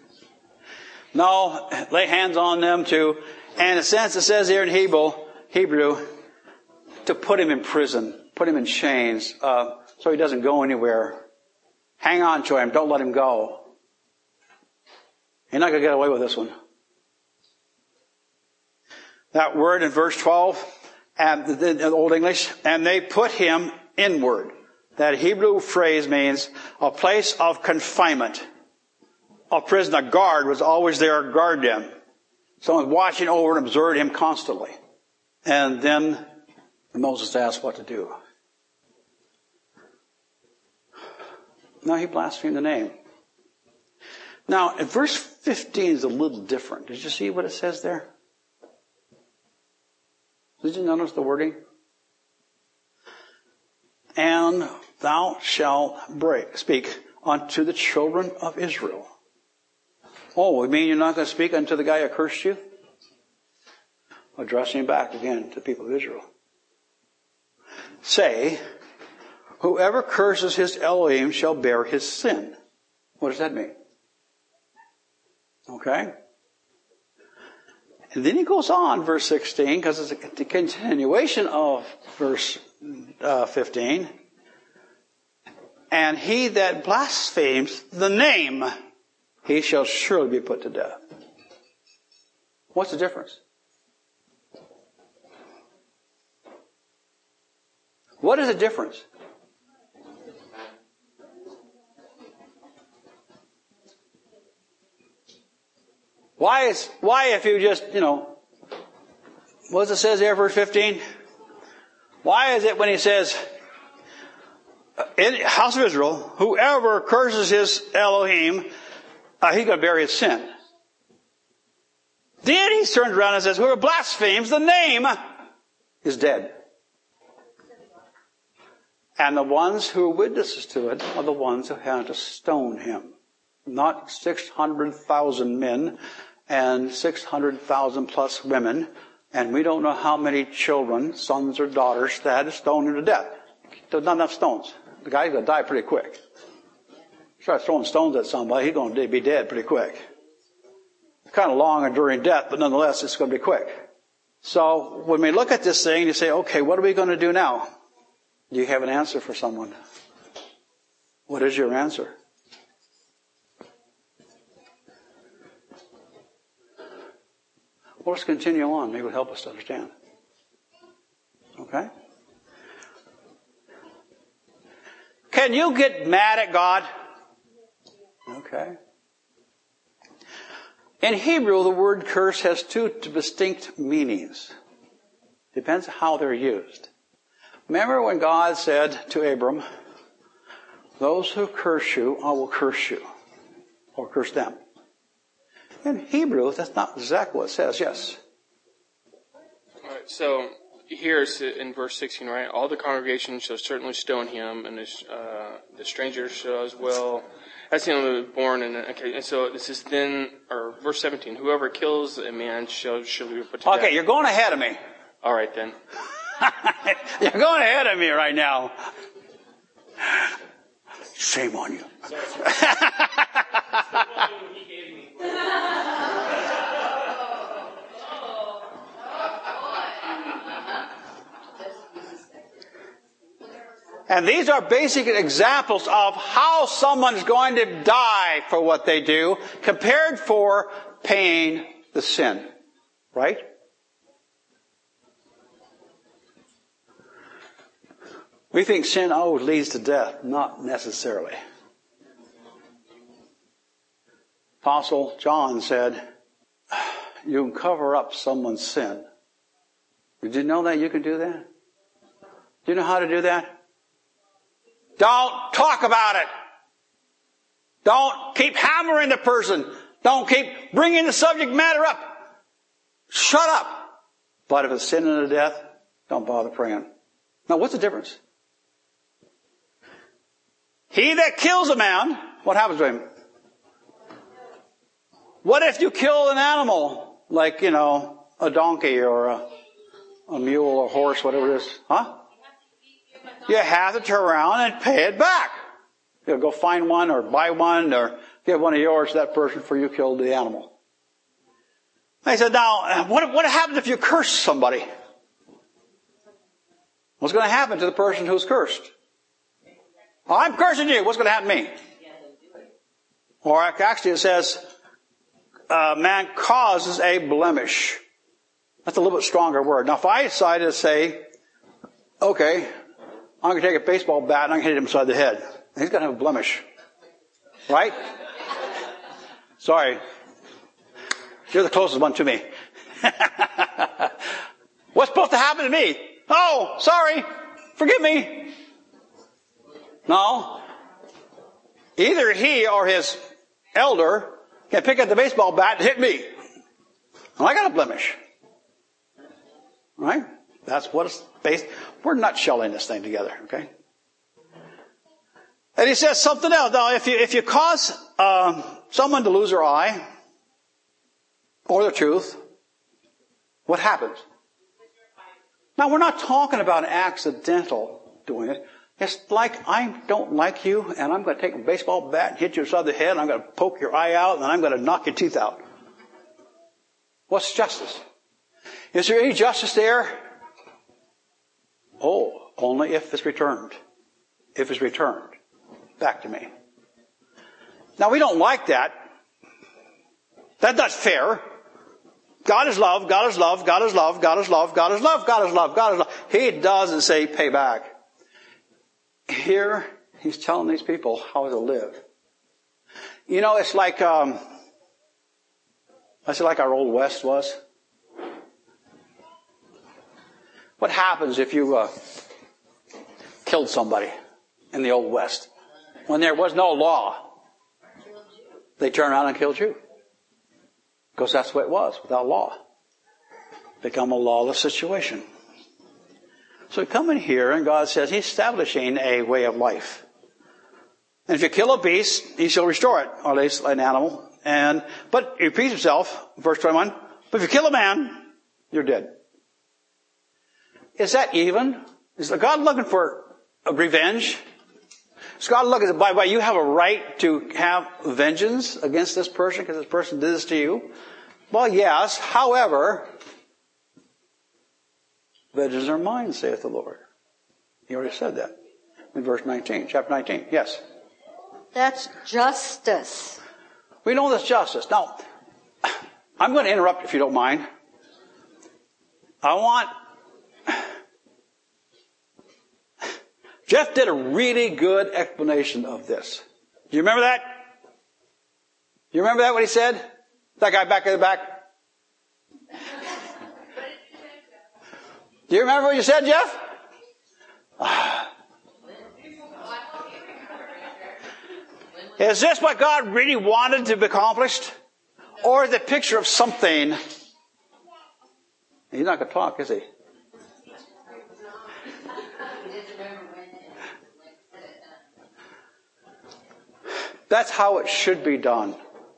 No, lay hands on them too. And in a sense, it says here in Hebrew, to put him in prison, put him in chains, so he doesn't go anywhere. Hang on to him, don't let him go. You're not going to get away with this one. That word in verse 12, and the Old English, and they put him inward. That Hebrew phrase means a place of confinement. A prison, a guard was always there to guard them. Someone watching over and observing him constantly. And then Moses asked what to do. Now he blasphemed the name. Now, in verse 15 is a little different. Did you see what it says there? Did you notice the wording? And thou shalt speak unto the children of Israel. Oh, you mean you're not going to speak unto the guy who cursed you? Addressing back again to the people of Israel. Say, whoever curses his Elohim shall bear his sin. What does that mean? Okay. And then he goes on, verse 16, because it's a continuation of verse 15. And he that blasphemes the name, he shall surely be put to death. What's the difference? What is the difference? Why if you just, what does it says there, verse 15? Why is it when he says, in the house of Israel, whoever curses his Elohim, he's going to bear his sin. Then he turns around and says, whoever blasphemes the name is dead. And the ones who are witnesses to it are the ones who had to stone him. Not 600,000 men and 600,000 plus women. And we don't know how many children, sons or daughters, that had to stone him to death. There's not enough stones. The guy's going to die pretty quick. Start throwing stones at somebody, he's going to be dead pretty quick. It's kind of long enduring death, but nonetheless, it's going to be quick. So when we look at this thing, you say, okay, what are we going to do now? Do you have an answer for someone? What is your answer? Well, let's continue on. Maybe it'll help us to understand. Okay? Can you get mad at God? Okay. In Hebrew, the word curse has two distinct meanings. Depends how they're used. Remember when God said to Abram, those who curse you, I will curse you. Or curse them. In Hebrew, that's not exactly what it says, yes. All right, so here in verse 16, right? All the congregation shall certainly stone him, and the stranger shall as well. That's the only born. And so this is then, or verse 17, whoever kills a man shall be put to death. Okay, you're going ahead of me. All right, then. You're going ahead of me right now. Shame on you. And these are basic examples of how someone's going to die for what they do compared for paying the sin. Right? We think sin always leads to death. Not necessarily. Apostle John said, you can cover up someone's sin. Did you know that you can do that? Do you know how to do that? Don't talk about it. Don't keep hammering the person. Don't keep bringing the subject matter up. Shut up. But if it's sin unto death, don't bother praying. Now, what's the difference? He that kills a man, what happens to him? What if you kill an animal, like, a donkey or a mule or horse, whatever it is? Huh? You have to turn around and pay it back. You go find one or buy one or give one of yours to that person for you killed the animal. I said, now, what happens if you curse somebody? What's going to happen to the person who's cursed? Well, I'm cursing you. What's going to happen to me? Or actually it says, man causes a blemish. That's a little bit stronger word. Now, if I decided to say, okay, I'm going to take a baseball bat and I'm going to hit him upside the head, he's going to have a blemish. Right? Sorry. You're the closest one to me. What's supposed to happen to me? Oh, sorry. Forgive me. No. Either he or his elder can pick up the baseball bat and hit me. And I got a blemish. Right? That's what it's based. We're nutshelling this thing together, okay? And he says something else. Now, if you cause someone to lose their eye or the truth, what happens? Now, we're not talking about accidental doing it. It's like I don't like you, and I'm going to take a baseball bat and hit you upside the head, and I'm going to poke your eye out, and I'm going to knock your teeth out. What's justice? Is there any justice there? Oh, only if it's returned. If it's returned back to me. Now, we don't like that. That's not fair. God is love, God is love, God is love, God is love, God is love, God is love, God is love. He doesn't say pay back. Here, he's telling these people how to live. It's like, I say like our Old West was. What happens if you killed somebody in the Old West? When there was no law, they turned around and killed you. Because that's what it was, without law. Become a lawless situation. So we come in here and God says He's establishing a way of life. And if you kill a beast, He shall restore it, or at least an animal. But He repeats Himself, verse 21, but if you kill a man, you're dead. Is that even? Is God looking for a revenge? Is God looking by you have a right to have vengeance against this person because this person did this to you? Well, yes. However, vengeance are mine, saith the Lord. He already said that in verse 19, chapter 19. Yes. That's justice. We know that's justice. Now, I'm going to interrupt if you don't mind. Jeff did a really good explanation of this. Do you remember that? You remember that, what he said? That guy back in the back? Do you remember what you said, Jeff? Is this what God really wanted to be accomplished? Or the picture of something? He's not going to talk, is he? That's how it should be done.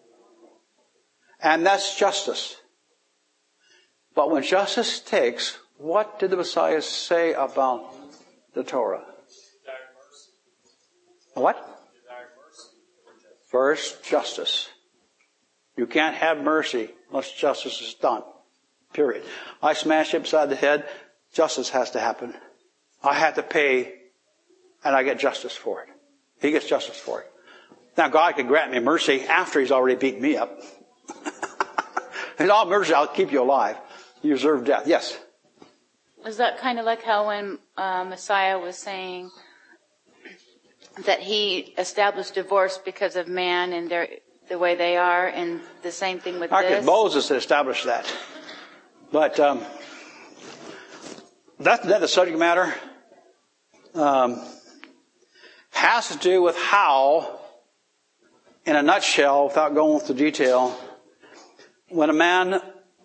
And that's justice. But when justice takes, what did the Messiah say about the Torah? What? First, justice. You can't have mercy unless justice is done. Period. I smash you upside the head, justice has to happen. I have to pay and I get justice for it. He gets justice for it. Now, God can grant me mercy after He's already beaten me up. And all mercy, I'll keep you alive. You deserve death. Yes? Is that kind of like how when Messiah was saying that He established divorce because of man and the way they are, and the same thing with this? Moses established that. But that's the subject matter. Has to do with how, in a nutshell, without going into detail, when a man,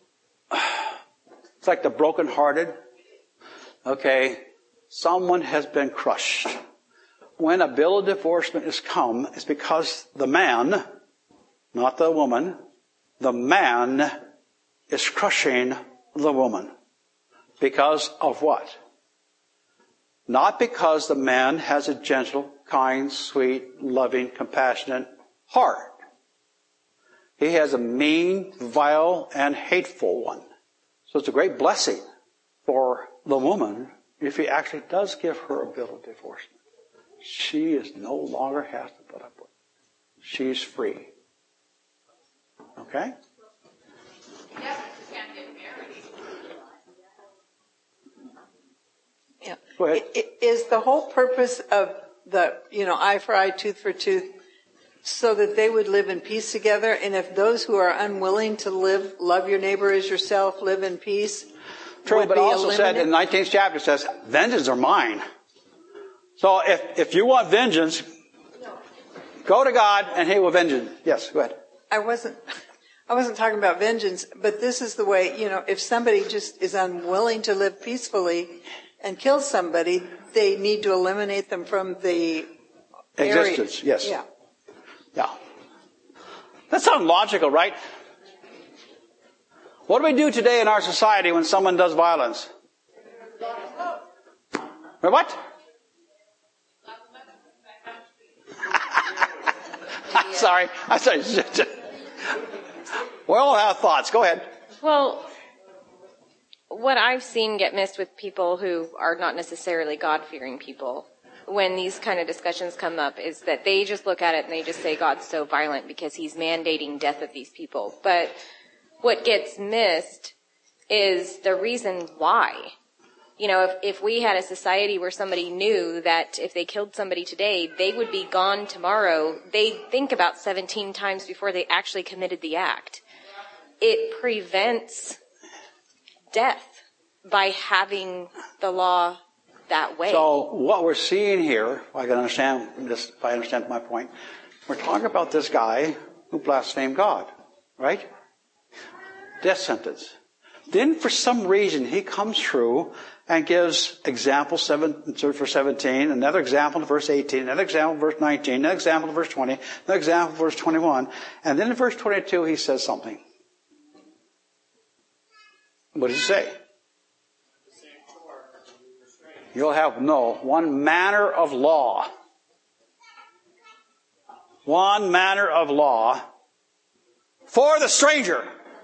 it's like the brokenhearted, okay, someone has been crushed. When a bill of divorcement is come, it's because the man, not the woman, the man is crushing the woman. Because of what? Not because the man has a gentle, kind, sweet, loving, compassionate heart. He has a mean, vile, and hateful one. So it's a great blessing for the woman if he actually does give her a bill of divorcement. She is no longer has to put up with it. She's free. Okay? Yes, you can't get married. Yeah. Go ahead. Is the whole purpose of the, eye for eye, tooth for tooth, so that they would live in peace together? And if those who are unwilling to love your neighbor as yourself, live in peace, true, would but be also said in the 19th chapter, it says, vengeance are mine. So if you want vengeance, go to God and He will vengeance. Yes, go ahead. I wasn't talking about vengeance, but this is the way, if somebody just is unwilling to live peacefully and kills somebody, they need to eliminate them from the existence. area. Yes. Yeah. That sounds logical, right? What do we do today in our society when someone does violence? What? Sorry. We all have thoughts. Go ahead. Well, what I've seen get missed with people who are not necessarily God-fearing people when these kind of discussions come up is that they just look at it and they just say God's so violent because He's mandating death of these people. But what gets missed is the reason why. If we had a society where somebody knew that if they killed somebody today, they would be gone tomorrow, they'd think about 17 times before they actually committed the act. It prevents death by having the law that way. So what we're seeing here, if I understand my point, we're talking about this guy who blasphemed God, right? Death sentence. Then for some reason he comes through and gives example 7 verse 17, another example in verse 18, another example in verse 19, another example in verse 20, another example in verse 21, and then in verse 22 he says something. What does he say? You'll have one manner of law. One manner of law for the stranger.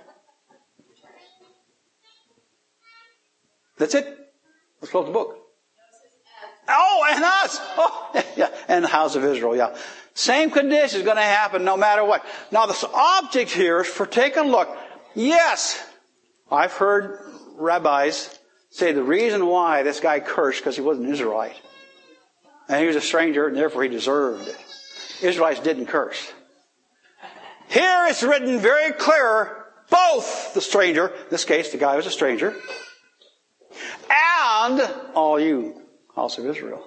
That's it. Let's close the book. Oh, and us. Oh, yeah, and the house of Israel, yeah. Same condition is going to happen no matter what. Now, the object here is for take a look. Yes, I've heard rabbis say the reason why this guy cursed because he wasn't an Israelite. And he was a stranger and therefore he deserved it. Israelites didn't curse. Here it's written very clear, both the stranger, in this case the guy was a stranger, and all you, house of Israel.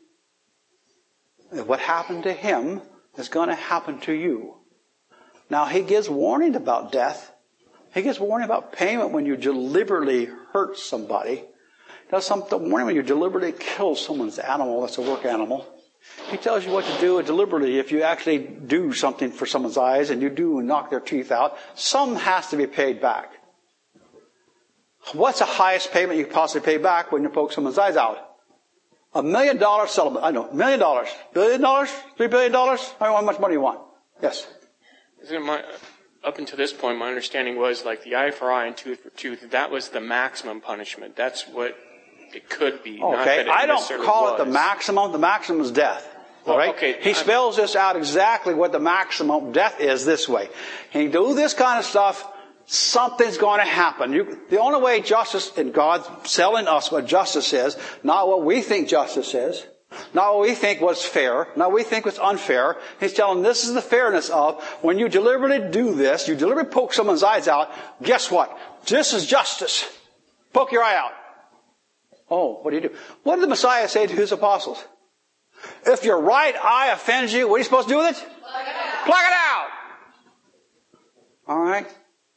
What happened to him is going to happen to you. Now he gives warning about death. He gives warning about payment when you deliberately hurt somebody. He does warning when you deliberately kill someone's animal, that's a work animal. He tells you what to do deliberately if you actually do something for someone's eyes and you do knock their teeth out. Some has to be paid back. What's the highest payment you can possibly pay back when you poke someone's eyes out? $1 million settlement. I know, $1 million. $1 billion? $3 billion? How much money you want? Yes. Up until this point, my understanding was like the eye for eye and tooth for tooth, that was the maximum punishment. That's what it could be. Not that Okay, it I don't necessarily call it the was. maximum. The maximum is death. All right? Okay, He spells this out exactly what the maximum death is this way. And you do this kind of stuff, something's going to happen. The only way justice, and God's telling us what justice is, not what we think justice is, not what we think was fair, not what we think was unfair. He's telling this is the fairness of when you deliberately do this, you deliberately poke someone's eyes out, guess what? This is justice. Poke your eye out. Oh, what do? What did the Messiah say to his apostles? If your right eye offends you, what are you supposed to do with it? Pluck it out. All right.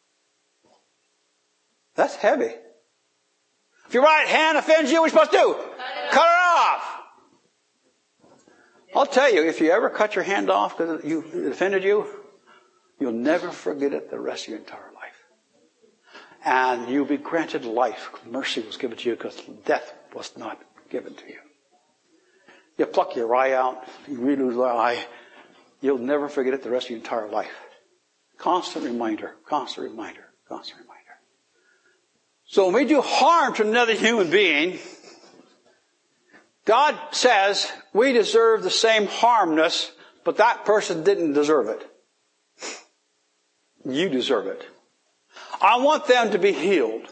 That's heavy. If your right hand offends you, what are you supposed to do? Cut it off. I'll tell you, if you ever cut your hand off because it offended you, you'll never forget it the rest of your entire life. And you'll be granted life. Mercy was given to you because death was not given to you. You pluck your eye out, you really lose the eye, you'll never forget it the rest of your entire life. Constant reminder, constant reminder, constant reminder. So when we do harm to another human being, God says we deserve the same harmness, but that person didn't deserve it. You deserve it. I want them to be healed.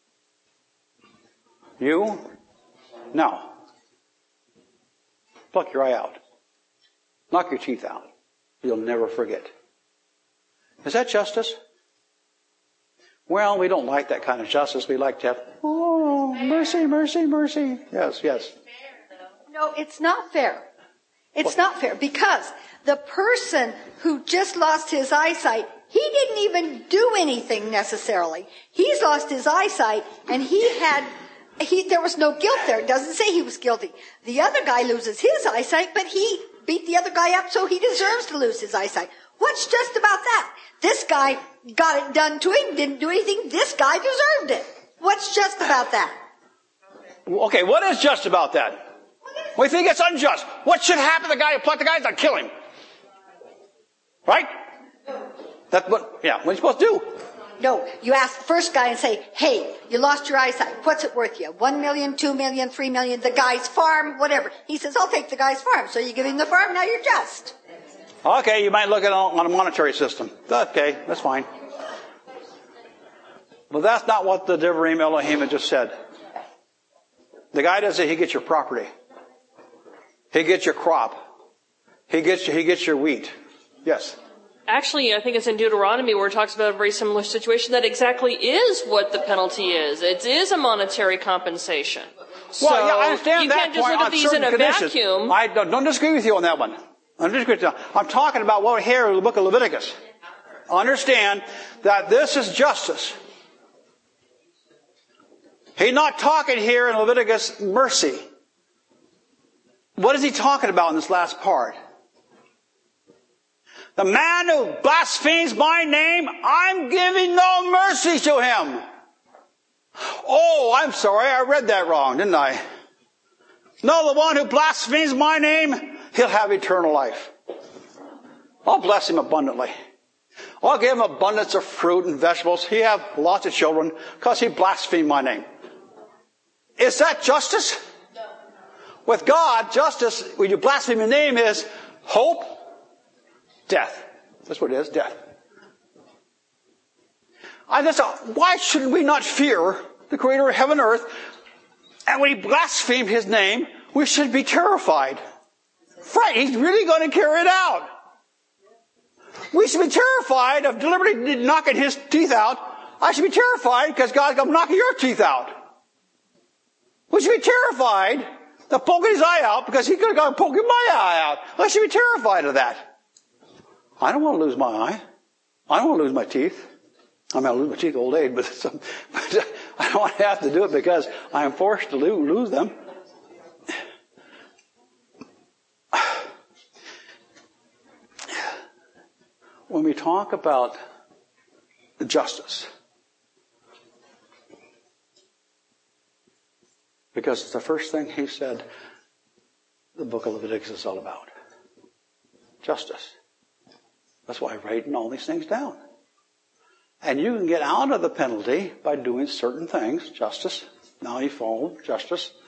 You? No. Pluck your eye out. Knock your teeth out. You'll never forget. Is that justice? Well, we don't like that kind of justice. We like to have, oh, mercy, mercy, mercy. Yes, yes. No, it's not fair. It's not fair because the person who just lost his eyesight, he didn't even do anything necessarily. He's lost his eyesight and there was no guilt there. It doesn't say he was guilty. The other guy loses his eyesight, but he beat the other guy up, so he deserves to lose his eyesight. What's just about that? This guy got it done to him, didn't do anything. This guy deserved it. What's just about that? Okay, what is just about that? We think it's unjust. What should happen to the guy who plucked the guy? Not kill him. Right? That's what are you supposed to do? No, you ask the first guy and say, hey, you lost your eyesight. What's it worth you? 1 million, 2 million, 3 million, the guy's farm, whatever. He says, I'll take the guy's farm. So you give him the farm, now you're just. Okay, you might look at it on a monetary system. Okay, that's fine. But that's not what the Devarim Elohim had just said. The guy doesn't say he gets your property. He gets your crop. He gets your wheat. Yes. Actually, I think it's in Deuteronomy where it talks about a very similar situation. That exactly is what the penalty is. It is a monetary compensation. Well, yeah, I understand that point. You can't just look at these in a vacuum. I don't disagree with you on that one. I'm talking about what we hear in the book of Leviticus. Understand that this is justice. He's not talking here in Leviticus mercy. What is he talking about in this last part? The man who blasphemes my name, I'm giving no mercy to him. Oh, I'm sorry, I read that wrong, didn't I? No, the one who blasphemes my name, he'll have eternal life. I'll bless him abundantly. I'll give him abundance of fruit and vegetables. He have lots of children because he blasphemed my name. Is that justice? No. With God, justice, when you blaspheme your name, is hope, death. That's what it is, death. Why shouldn't we not fear the Creator of heaven and earth? And when he blasphemed his name, we should be terrified. Right, he's really going to carry it out. We should be terrified of deliberately knocking his teeth out. I should be terrified because God's going to knock your teeth out. We should be terrified of poking his eye out because he could have gone poking my eye out. I should be terrified of that. I don't want to lose my eye. I don't want to lose my teeth. I mean, I'll lose my teeth old age, but I don't want to have to do it because I am forced to lose them. When we talk about justice, because it's the first thing he said the book of Leviticus is all about. Justice. That's why I'm writing all these things down. And you can get out of the penalty by doing certain things. Justice. Now you follow justice.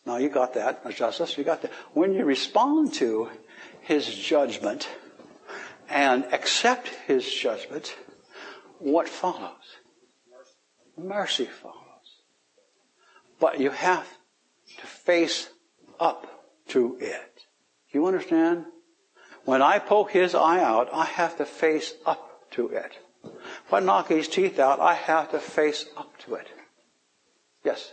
Now you got that, justice, you got that. When you respond to his judgment and accept his judgment, what follows? Mercy follows. But you have to face up to it. Do you understand? When I poke his eye out, I have to face up to it. If I knock his teeth out, I have to face up to it. Yes?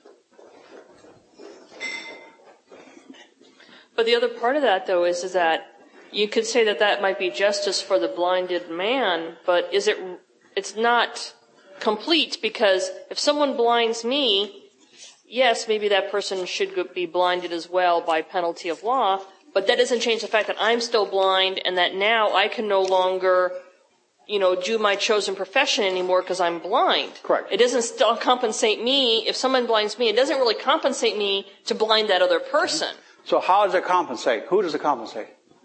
But the other part of that, though, is that you could say that might be justice for the blinded man, but it's not complete, because if someone blinds me, yes, maybe that person should be blinded as well by penalty of law, but that doesn't change the fact that I'm still blind and that now I can no longer, do my chosen profession anymore because I'm blind. Correct. It doesn't still compensate me. If someone blinds me, it doesn't really compensate me to blind that other person. So how does it compensate? Who does it compensate?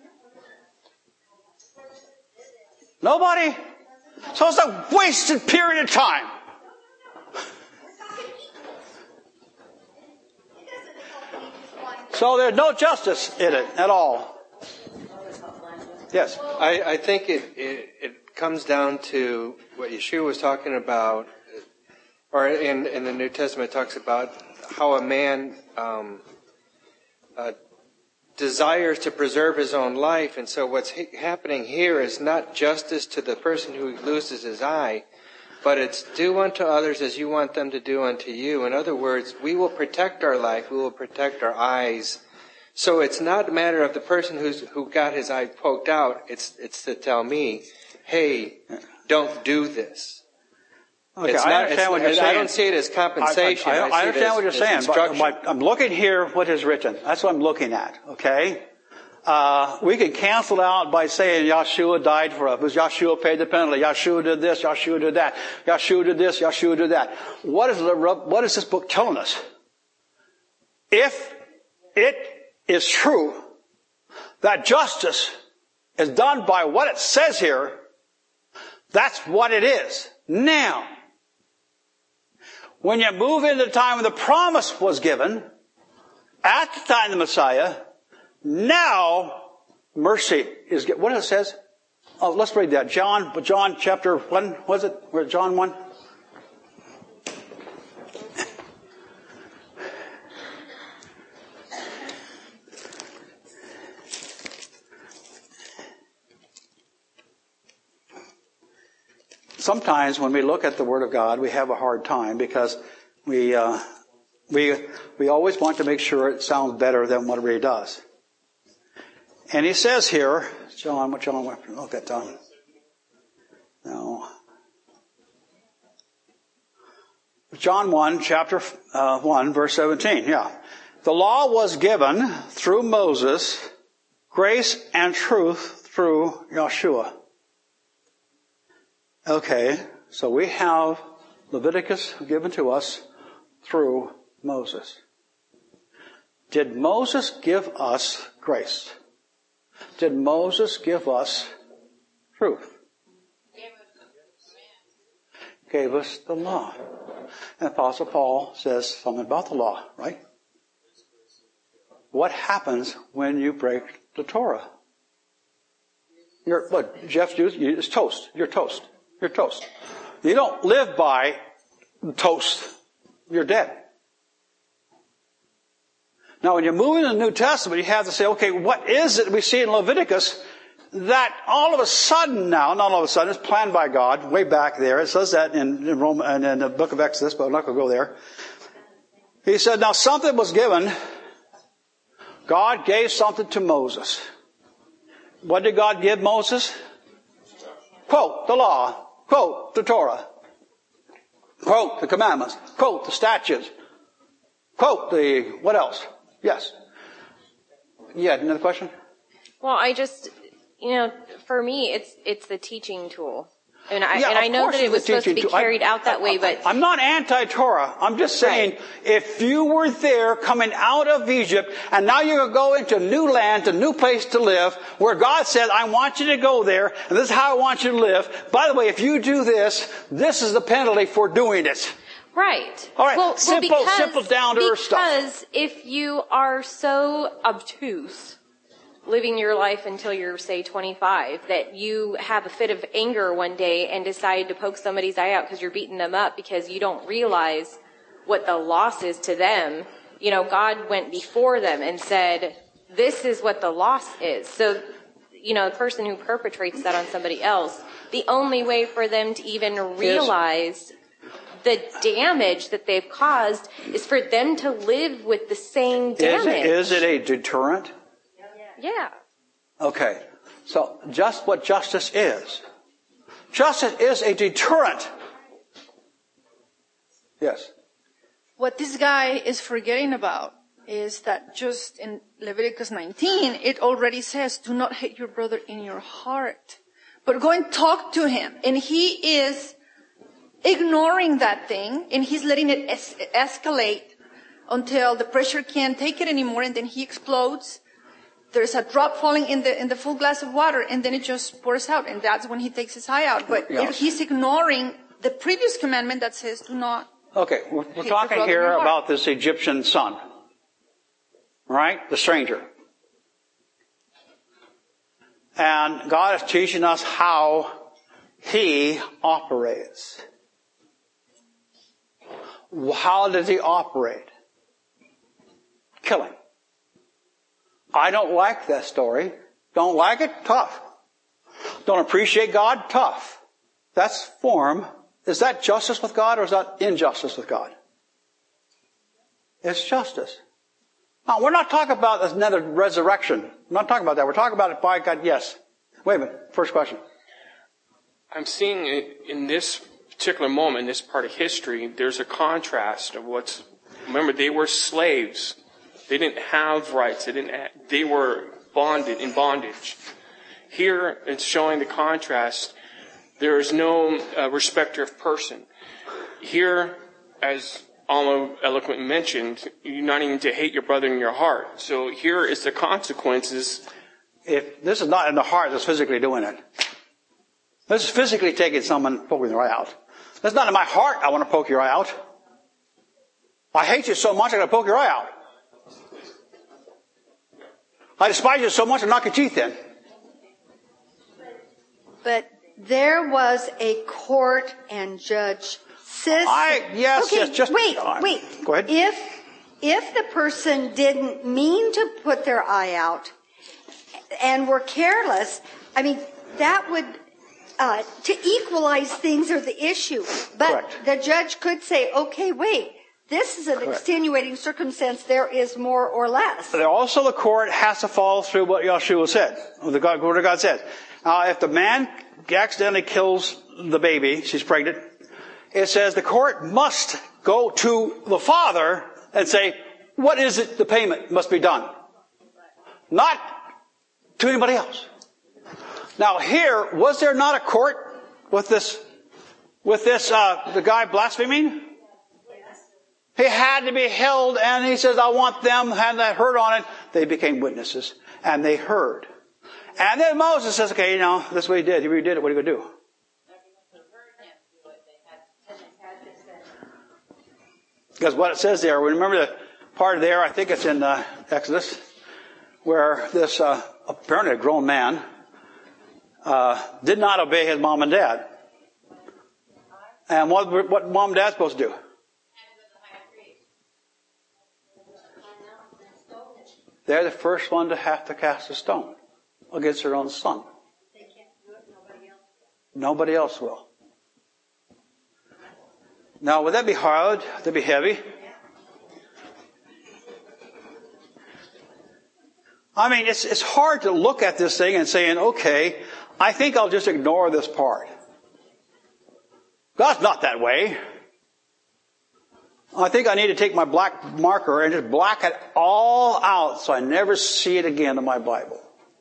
Nobody. So it's a wasted period of time. So there's no justice in it at all. Yes. I think it comes down to what Yeshua was talking about, or in the New Testament it talks about how a man desires to preserve his own life. And so what's happening here is not justice to the person who loses his eye, but it's do unto others as you want them to do unto you. In other words, we will protect our life, we will protect our eyes. So it's not a matter of the person who got his eye poked out, it's to tell me, hey, don't do this. Okay, I understand what you're saying. I don't see it as compensation. I understand what you're saying, but I'm looking here what is written. That's what I'm looking at, okay? We can cancel out by saying Yeshua died for us. Yeshua paid the penalty. Yeshua did this. Yeshua did that. Yeshua did this. Yeshua did that. What is this book telling us? If it is true that justice is done by what it says here, that's what it is. Now, when you move into the time when the promise was given, at the time of the Messiah, now mercy is given. What does it says? Oh, let's read that. John chapter 1, was it? Where John 1? Sometimes when we look at the Word of God, we have a hard time because we always want to make sure it sounds better than what it really does. And he says here, John, look at John. No. John 1, chapter 1, verse 17, yeah. The law was given through Moses, grace and truth through Yeshua. Okay, so we have Leviticus given to us through Moses. Did Moses give us grace? Did Moses give us truth? Gave us the law. And Apostle Paul says something about the law, right? What happens when you break the Torah? It's toast. You're toast. You're toast. You don't live by toast. You're dead. Now, when you move into the New Testament, you have to say, okay, what is it we see in Leviticus that all of a sudden now, not all of a sudden, it's planned by God, way back there. It says that in Rome and in the book of Exodus, but I'm not going to go there. He said, now something was given. God gave something to Moses. What did God give Moses? Quote, the law. Quote, the Torah. Quote, the commandments. Quote, the statutes. Quote, what else? Yes. Yeah, another question? Well, I just, for me, it's the teaching tool. And I know that it was supposed to be carried out that way, but I'm not anti-Torah. I'm just saying, if you were there coming out of Egypt, and now you're going to go into a new land, a new place to live, where God said, I want you to go there, and this is how I want you to live. By the way, if you do this, this is the penalty for doing it. Right. All right, simple, down-to-earth stuff. Because if you are so obtuse, living your life until you're, say, 25, that you have a fit of anger one day and decide to poke somebody's eye out because you're beating them up because you don't realize what the loss is to them, God went before them and said, this is what the loss is. So, the person who perpetrates that on somebody else, the only way for them to even realize the damage that they've caused is for them to live with the same damage. Is it a deterrent? Yeah. Okay. So just what justice is. Justice is a deterrent. Yes. What this guy is forgetting about is that just in Leviticus 19, it already says, do not hate your brother in your heart, but go and talk to him. And he is ignoring that thing, and he's letting it escalate until the pressure can't take it anymore, and then he explodes. There's a drop falling in the full glass of water, and then it just pours out, and that's when he takes his eye out. But if he's ignoring the previous commandment that says, do not. Okay, we're talking here about this Egyptian son, right? The stranger. And God is teaching us how he operates. How does he operate? Killing. I don't like that story. Don't like it? Tough. Don't appreciate God? Tough. That's form. Is that justice with God or is that injustice with God? It's justice. Now, we're not talking about another resurrection. We're not talking about that. We're talking about it by God. Yes. Wait a minute. First question. I'm seeing in this particular moment, this part of history, there's a contrast of remember, they were slaves. They didn't have rights. They were in bondage. Here, it's showing the contrast. There is no respecter of person. Here, as Alma eloquently mentioned, you're not even to hate your brother in your heart. So here is the consequences. If this is not in the heart that's physically doing it. This is physically taking someone, poking their eye out. That's not in my heart, I want to poke your eye out. I hate you so much, I'm going to poke your eye out. I despise you so much, I'll knock your teeth in. But there was a court and judge system. Yes. Wait. Go ahead. If the person didn't mean to put their eye out and were careless, that would, to equalize things are the issue. But Correct. The judge could say, okay, wait, this is an extenuating circumstance, there is more or less. But also the court has to follow through what Yeshua said, what the word of God says. If the man accidentally kills the baby, she's pregnant, it says the court must go to the father and say, what is it the payment must be done? Not to anybody else. Now here, was there not a court with this, the guy blaspheming? He had to be held, and he says, I want them, had that heard on it. They became witnesses, and they heard. And then Moses says, okay, this is what he did. He redid it. What are you going to do? Because what it says there, remember the part there, I think it's in Exodus, where this apparently a grown man did not obey his mom and dad. And what mom and dad supposed to do? They're the first one to have to cast a stone against their own son. They can't do it, nobody else will. Nobody else will. Now, would that be hard? Would that be heavy? It's hard to look at this thing and saying, okay, I think I'll just ignore this part. God's not that way. I think I need to take my black marker and just black it all out so I never see it again in my Bible.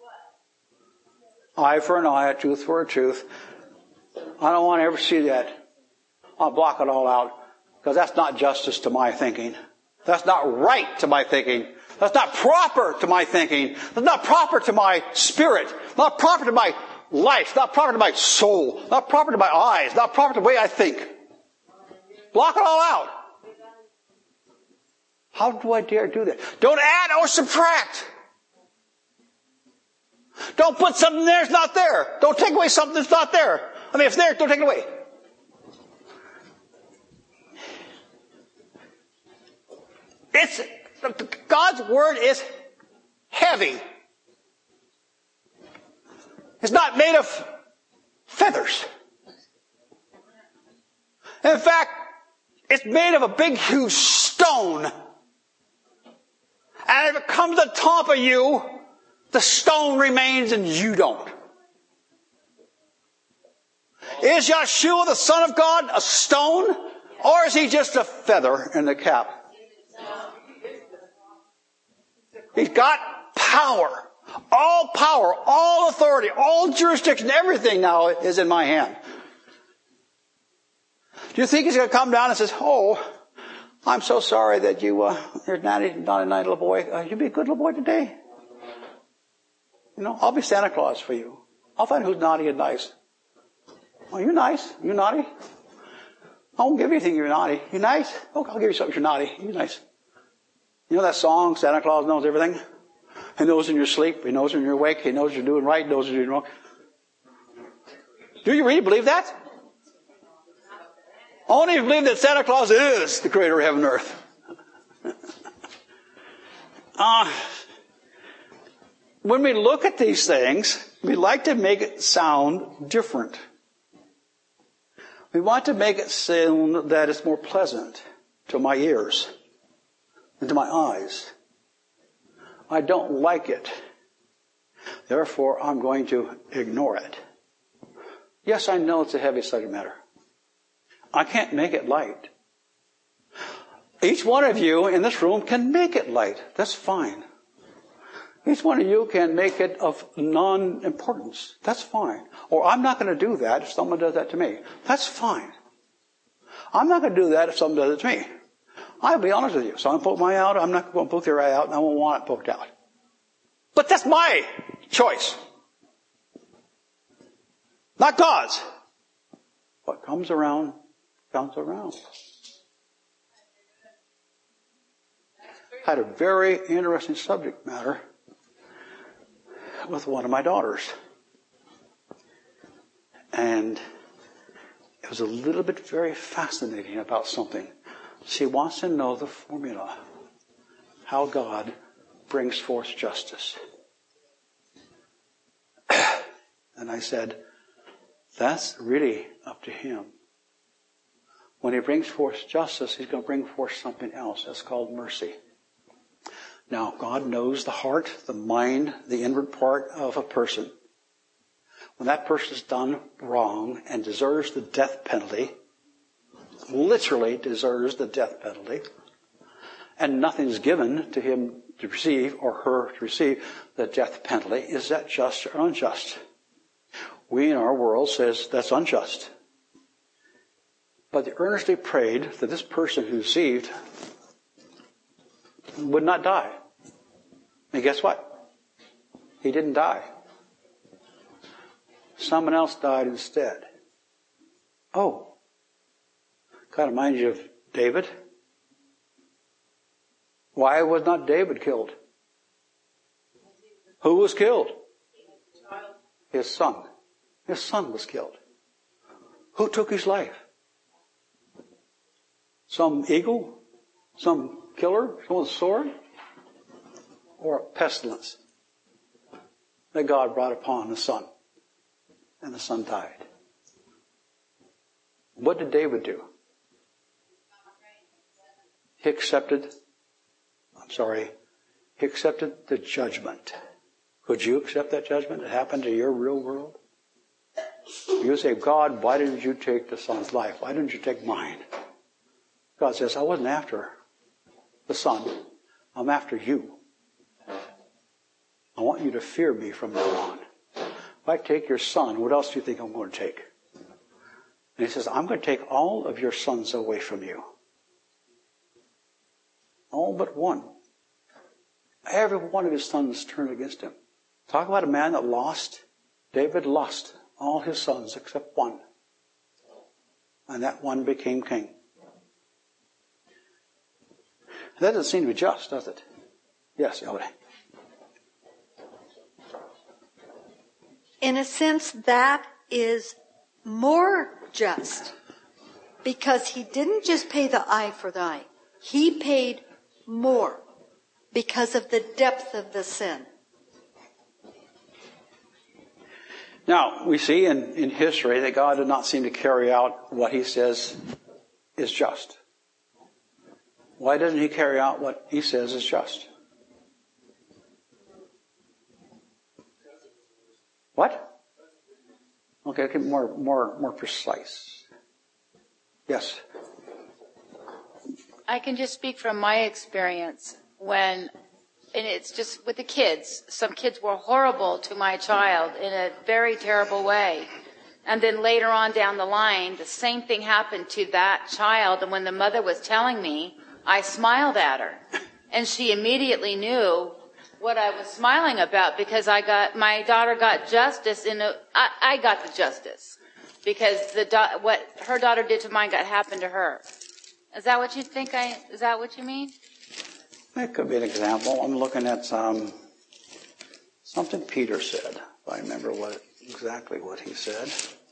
Eye for an eye, a tooth for a tooth. I don't want to ever see that. I'll block it all out because that's not justice to my thinking. That's not right to my thinking. That's not proper to my thinking. That's not proper to my spirit. Not proper to my life. Not proper to my soul. Not proper to my eyes. Not proper to the way I think. Block it all out. How do I dare do that? Don't add or subtract. Don't put something there that's not there. Don't take away something that's not there. I mean, if it's there, don't take it away. God's word is heavy. It's not made of feathers. In fact, it's made of a big, huge stone. And if it comes on top of you, the stone remains and you don't. Is Yeshua, the Son of God, a stone? Or is he just a feather in the cap? He's got power. All authority, all jurisdiction, everything now is in my hand. Do you think he's going to come down and says, "Oh, I'm so sorry that you're not a nice little boy. You be a good little boy today. I'll be Santa Claus for you. I'll find who's naughty and nice. Oh, you're nice. You're naughty. I won't give you anything you're naughty. You nice? Okay, I'll give you something if you're naughty. You're nice." You know that song, Santa Claus knows everything? He knows when you're asleep. He knows when you're awake. He knows you're doing right. He knows when you're doing wrong. Do you really believe that? Only if you believe that Santa Claus is the creator of heaven and earth. When we look at these things, we like to make it sound different. We want to make it sound that it's more pleasant to my ears and to my eyes. I don't like it. Therefore, I'm going to ignore it. Yes, I know it's a heavy subject matter. I can't make it light. Each one of you in this room can make it light. That's fine. Each one of you can make it of non-importance. That's fine. Or I'm not going to do that if someone does that to me. That's fine. I'm not going to do that if someone does it to me. I'll be honest with you. Someone poke my eye out, I'm not going to poke their eye out, and I won't want it poked out. But that's my choice. Not God's. What comes around, comes around. Had a very interesting subject matter with one of my daughters. And it was a little bit very fascinating about something. She wants to know the formula, how God brings forth justice. And I said, that's really up to him. When he brings forth justice, he's going to bring forth something else. That's called mercy. Now, God knows the heart, the mind, the inward part of a person. When that person has done wrong and deserves the death penalty, literally deserves the death penalty, and nothing's given to him to receive or her to receive the death penalty, is that just or unjust? We in our world says that's unjust. But they earnestly prayed that this person who received would not die. And guess what? He didn't die. Someone else died instead. Oh. Kind of reminds you of David. Why was not David killed? Who was killed? His son. His son was killed. Who took his life? Some eagle? Some killer? Someone with a sword? Or a pestilence that God brought upon the son? And the son died. What did David do? He accepted the judgment. Could you accept that judgment that happened to your real world? You say, God, why didn't you take the son's life? Why didn't you take mine? God says, I wasn't after the son. I'm after you. I want you to fear me from now on. If I take your son, what else do you think I'm going to take? And he says, I'm going to take all of your sons away from you. All but one. Every one of his sons turned against him. Talk about a man that lost. David lost all his sons except one. And that one became king. That doesn't seem to be just, does it? Yes, Elodie. In a sense, that is more just. Because he didn't just pay the eye for the eye. He paid more because of the depth of the sin. Now, we see in history that God did not seem to carry out what he says is just. Why doesn't he carry out what he says is just? What? Okay, more precise. Yes. I can just speak from my experience and it's just with the kids. Some kids were horrible to my child in a very terrible way. And then later on down the line, the same thing happened to that child. And when the mother was telling me, I smiled at her. And she immediately knew what I was smiling about because my daughter got justice I got the justice. Because what her daughter did to mine happened to her. Is that what you think is that what you mean? That could be an example. I'm looking at something Peter said. If I remember exactly what he said.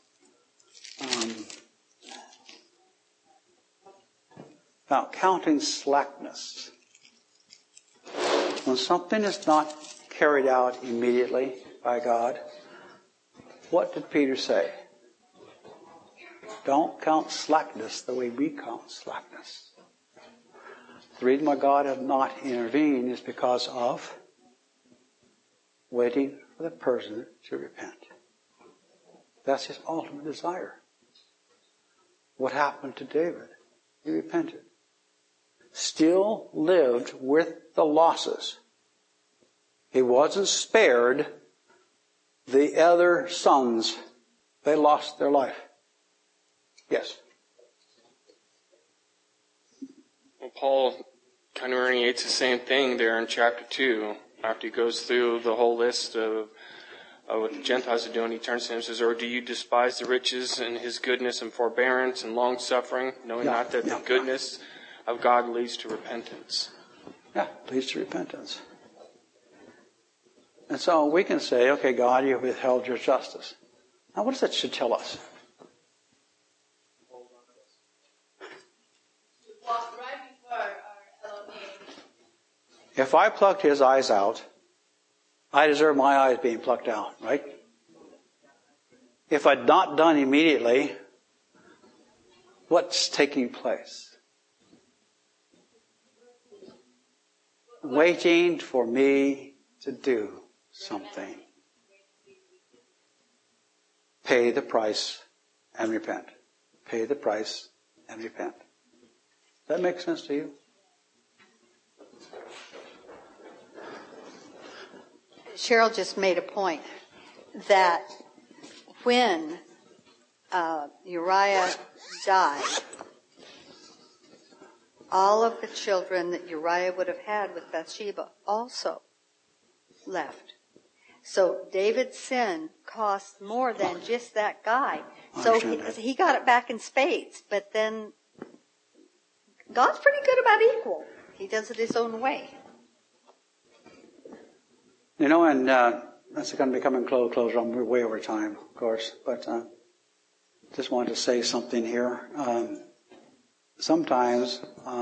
About counting slackness. When something is not carried out immediately by God, what did Peter say? Don't count slackness the way we count slackness. The reason why God has not intervened is because of waiting for the person to repent. That's his ultimate desire. What happened to David? He repented. Still lived with the losses. He wasn't spared. The other sons, they lost their life. Yes. Well, Paul kind of reiterates the same thing there in chapter 2. After he goes through the whole list of what the Gentiles are doing, he turns to him and says, or do you despise the riches and his goodness and forbearance and long-suffering, knowing not that the goodness of God leads to repentance? Yeah, leads to repentance. And so we can say, okay, God, you withheld your justice. Now, what does that should tell us? If I plucked his eyes out, I deserve my eyes being plucked out, right? If I'd not done immediately, what's taking place? Waiting for me to do something. Pay the price and repent. Pay the price and repent. Does that make sense to you? Cheryl just made a point that when Uriah died, all of the children that Uriah would have had with Bathsheba also left. So David's sin cost more than just that guy. So he got it back in spades, but then God's pretty good about equal. He does it his own way. You know, and that's going to be coming closer. I'm way over time, of course, but just wanted to say something here. Sometimes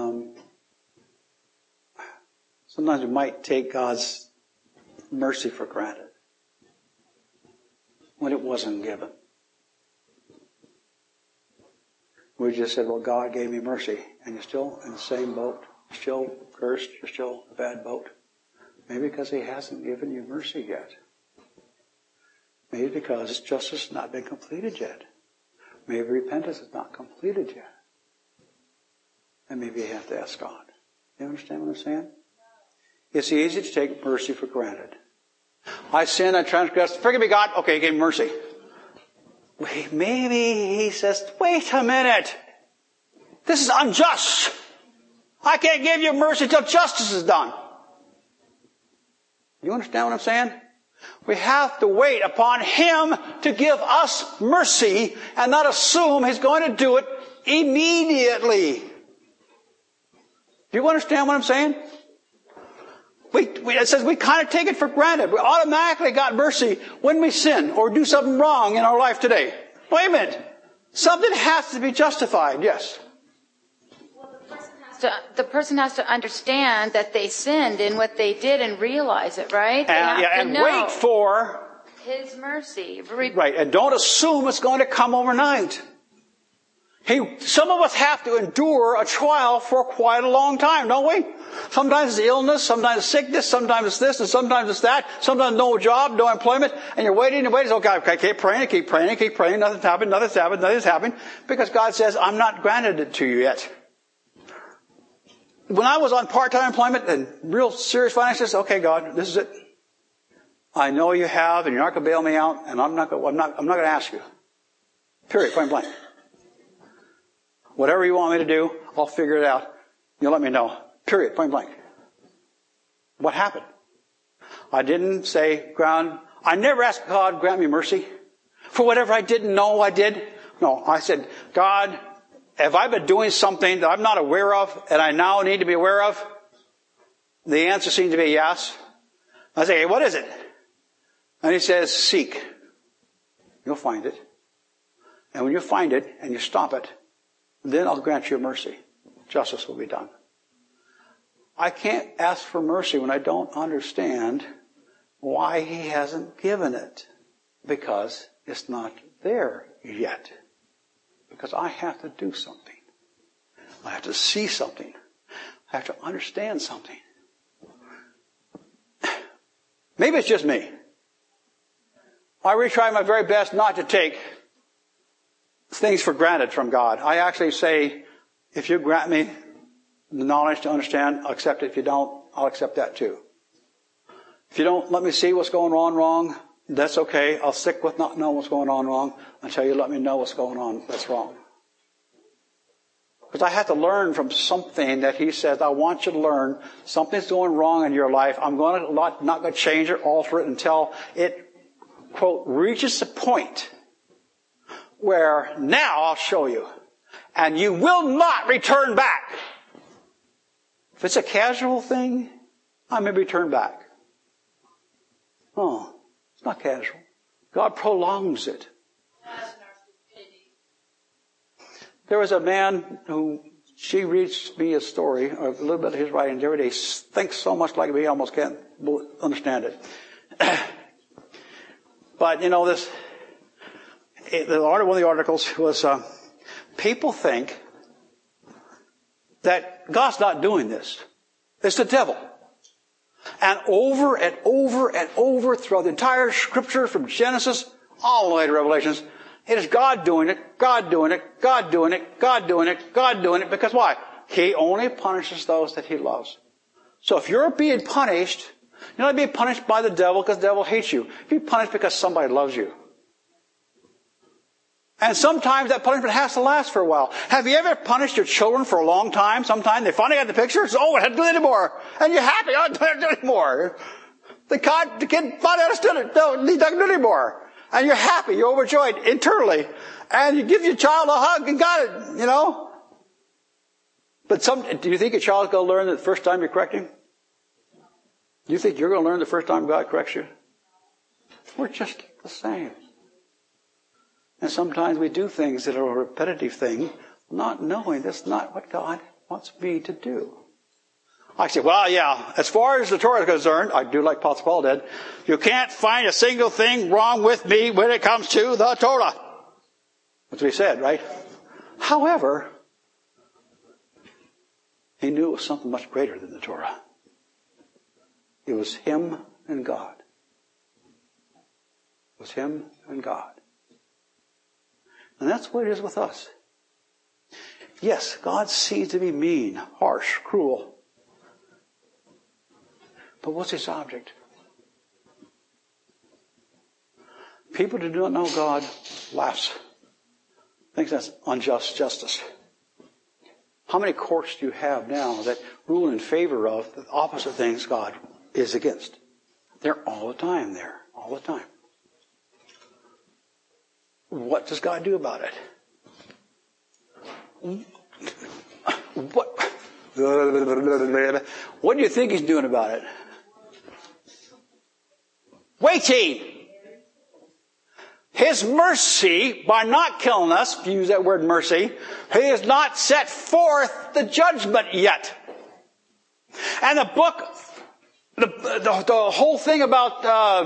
we might take God's mercy for granted when it wasn't given. We just said, well, God gave me mercy, and you're still in the same boat. You're still cursed. You're still a bad boat. Maybe because he hasn't given you mercy yet. Maybe because his justice has not been completed yet. Maybe repentance is not completed yet. And maybe you have to ask God. You understand what I'm saying? It's easy to take mercy for granted. I sinned, I transgressed. Forgive me, God. Okay, he gave me mercy. Maybe he says, wait a minute. This is unjust. I can't give you mercy till justice is done. You understand what I'm saying? We have to wait upon him to give us mercy and not assume he's going to do it immediately. Do you understand what I'm saying? It says we kind of take it for granted. We automatically got mercy when we sin or do something wrong in our life today. Wait a minute. Something has to be justified. Yes. The person has to understand that they sinned in what they did and realize it, right? And wait for His mercy. Right. And don't assume it's going to come overnight. Some of us have to endure a trial for quite a long time, don't we? Sometimes it's illness, sometimes it's sickness, sometimes it's this, and sometimes it's that. Sometimes no job, no employment, and you're waiting and waiting. Okay, keep praying. Nothing's happened. Because God says, I'm not granted it to you yet. When I was on part-time employment and real serious finances, okay, God, this is it. I know you have, and you're not going to bail me out, and I'm not going to ask you. Period. Point blank. Whatever you want me to do, I'll figure it out. You'll let me know. Period. Point blank. What happened? I didn't say, I never asked God, grant me mercy. For whatever I didn't know I did. No, I said, God, have I been doing something that I'm not aware of and I now need to be aware of? The answer seems to be yes. I say, hey, what is it? And he says, seek. You'll find it. And when you find it and you stop it, then I'll grant you mercy. Justice will be done. I can't ask for mercy when I don't understand why He hasn't given it. Because it's not there yet. Because I have to do something. I have to see something. I have to understand something. Maybe it's just me. I really try my very best not to take things for granted from God. I actually say, if you grant me the knowledge to understand, I'll accept it. If you don't, I'll accept that too. If you don't let me see what's going on wrong, that's okay. I'll stick with not knowing what's going on wrong until you let me know what's going on that's wrong. Because I have to learn from something that He says, I want you to learn. Something's going wrong in your life. I'm not going to change it, alter it until it, quote, reaches the point where now I'll show you. And you will not return back. If it's a casual thing, I may return back. Oh, it's not casual. God prolongs it. There was a man who, she reads me a story, or a little bit of his writings every day. He thinks so much like me, I almost can't understand it. But, one of the articles was, people think that God's not doing this. It's the devil. And over and over and over throughout the entire Scripture from Genesis all the way to Revelations, it is God doing it, God doing it, God doing it, God doing it, God doing it. Because why? He only punishes those that He loves. So if you're being punished, you're not being punished by the devil because the devil hates you. You're being punished because somebody loves you. And sometimes that punishment has to last for a while. Have you ever punished your children for a long time? Sometimes they finally got the picture. It's, I don't do it anymore. And you're happy. I don't do it anymore. The kid finally understood it. No, he doesn't do it anymore. And you're happy. You're overjoyed internally. And you give your child a hug and got it, But do you think a child's going to learn the first time you correct him? Do you think you're going to learn the first time God corrects you? We're just the same. And sometimes we do things that are a repetitive thing, not knowing that's not what God wants me to do. I say, well, yeah, as far as the Torah is concerned, I do like Apostle Paul did, you can't find a single thing wrong with me when it comes to the Torah. That's what he said, right? However, he knew it was something much greater than the Torah. It was Him and God. It was Him and God. And that's what it is with us. Yes, God seems to be mean, harsh, cruel. But what's His object? People who do not know God laughs. Thinks that's unjust justice. How many courts do you have now that rule in favor of the opposite things God is against? They're all the time there. All the time. What does God do about it? What do you think he's doing about it? Waiting. His mercy, by not killing us, if you use that word mercy, he has not set forth the judgment yet. And the book, the whole thing about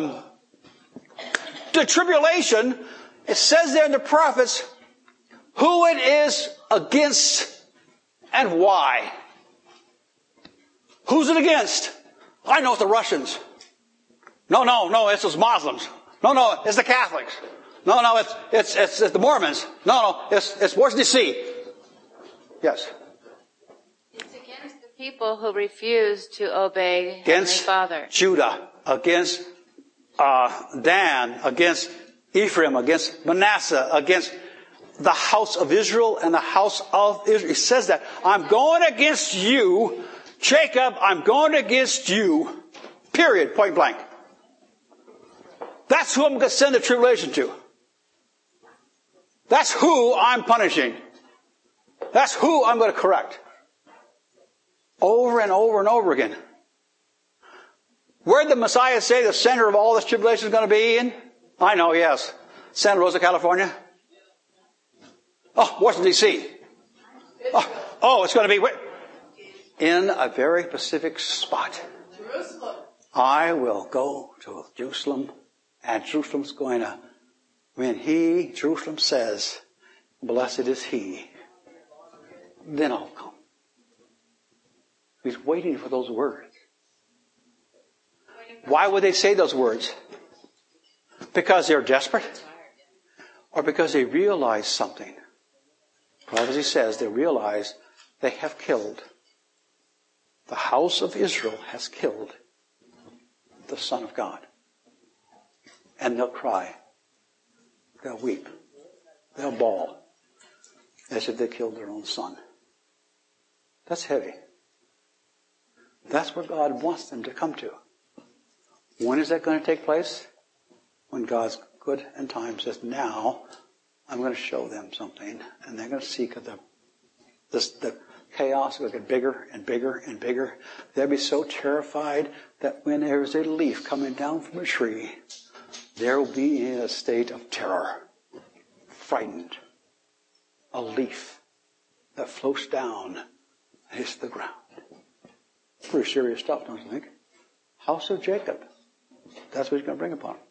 the tribulation, it says there in the prophets who it is against and why. Who's it against? I know it's the Russians. No, it's those Muslims. No, it's the Catholics. No, it's the Mormons. No, it's Washington D.C. Yes. It's against the people who refuse to obey Heavenly Father. Judah, against Dan, against Ephraim, against Manasseh, against the house of Israel and the house of Israel. He says that. I'm going against you, Jacob, I'm going against you. Period. Point blank. That's who I'm going to send the tribulation to. That's who I'm punishing. That's who I'm going to correct. Over and over and over again. Where did the Messiah say the center of all this tribulation is going to be in? I know, yes. Santa Rosa, California. Oh, Washington, D.C. Oh, it's going to be in a very specific spot. Jerusalem. I will go to Jerusalem, and Jerusalem's going to, when Jerusalem says, blessed is he, then I'll come. He's waiting for those words. Why would they say those words? Because they're desperate? Or because they realize something? Prophecy says they realize they have killed. The house of Israel has killed the Son of God. And they'll cry. They'll weep. They'll bawl. As if they killed their own son. That's heavy. That's where God wants them to come to. When is that going to take place? When God's good and time says, now I'm going to show them something. And they're going to see the chaos will get bigger and bigger and bigger. They'll be so terrified that when there's a leaf coming down from a tree, they'll be in a state of terror. Frightened. A leaf that floats down and hits the ground. Pretty serious stuff, don't you think? House of Jacob. That's what he's going to bring upon them.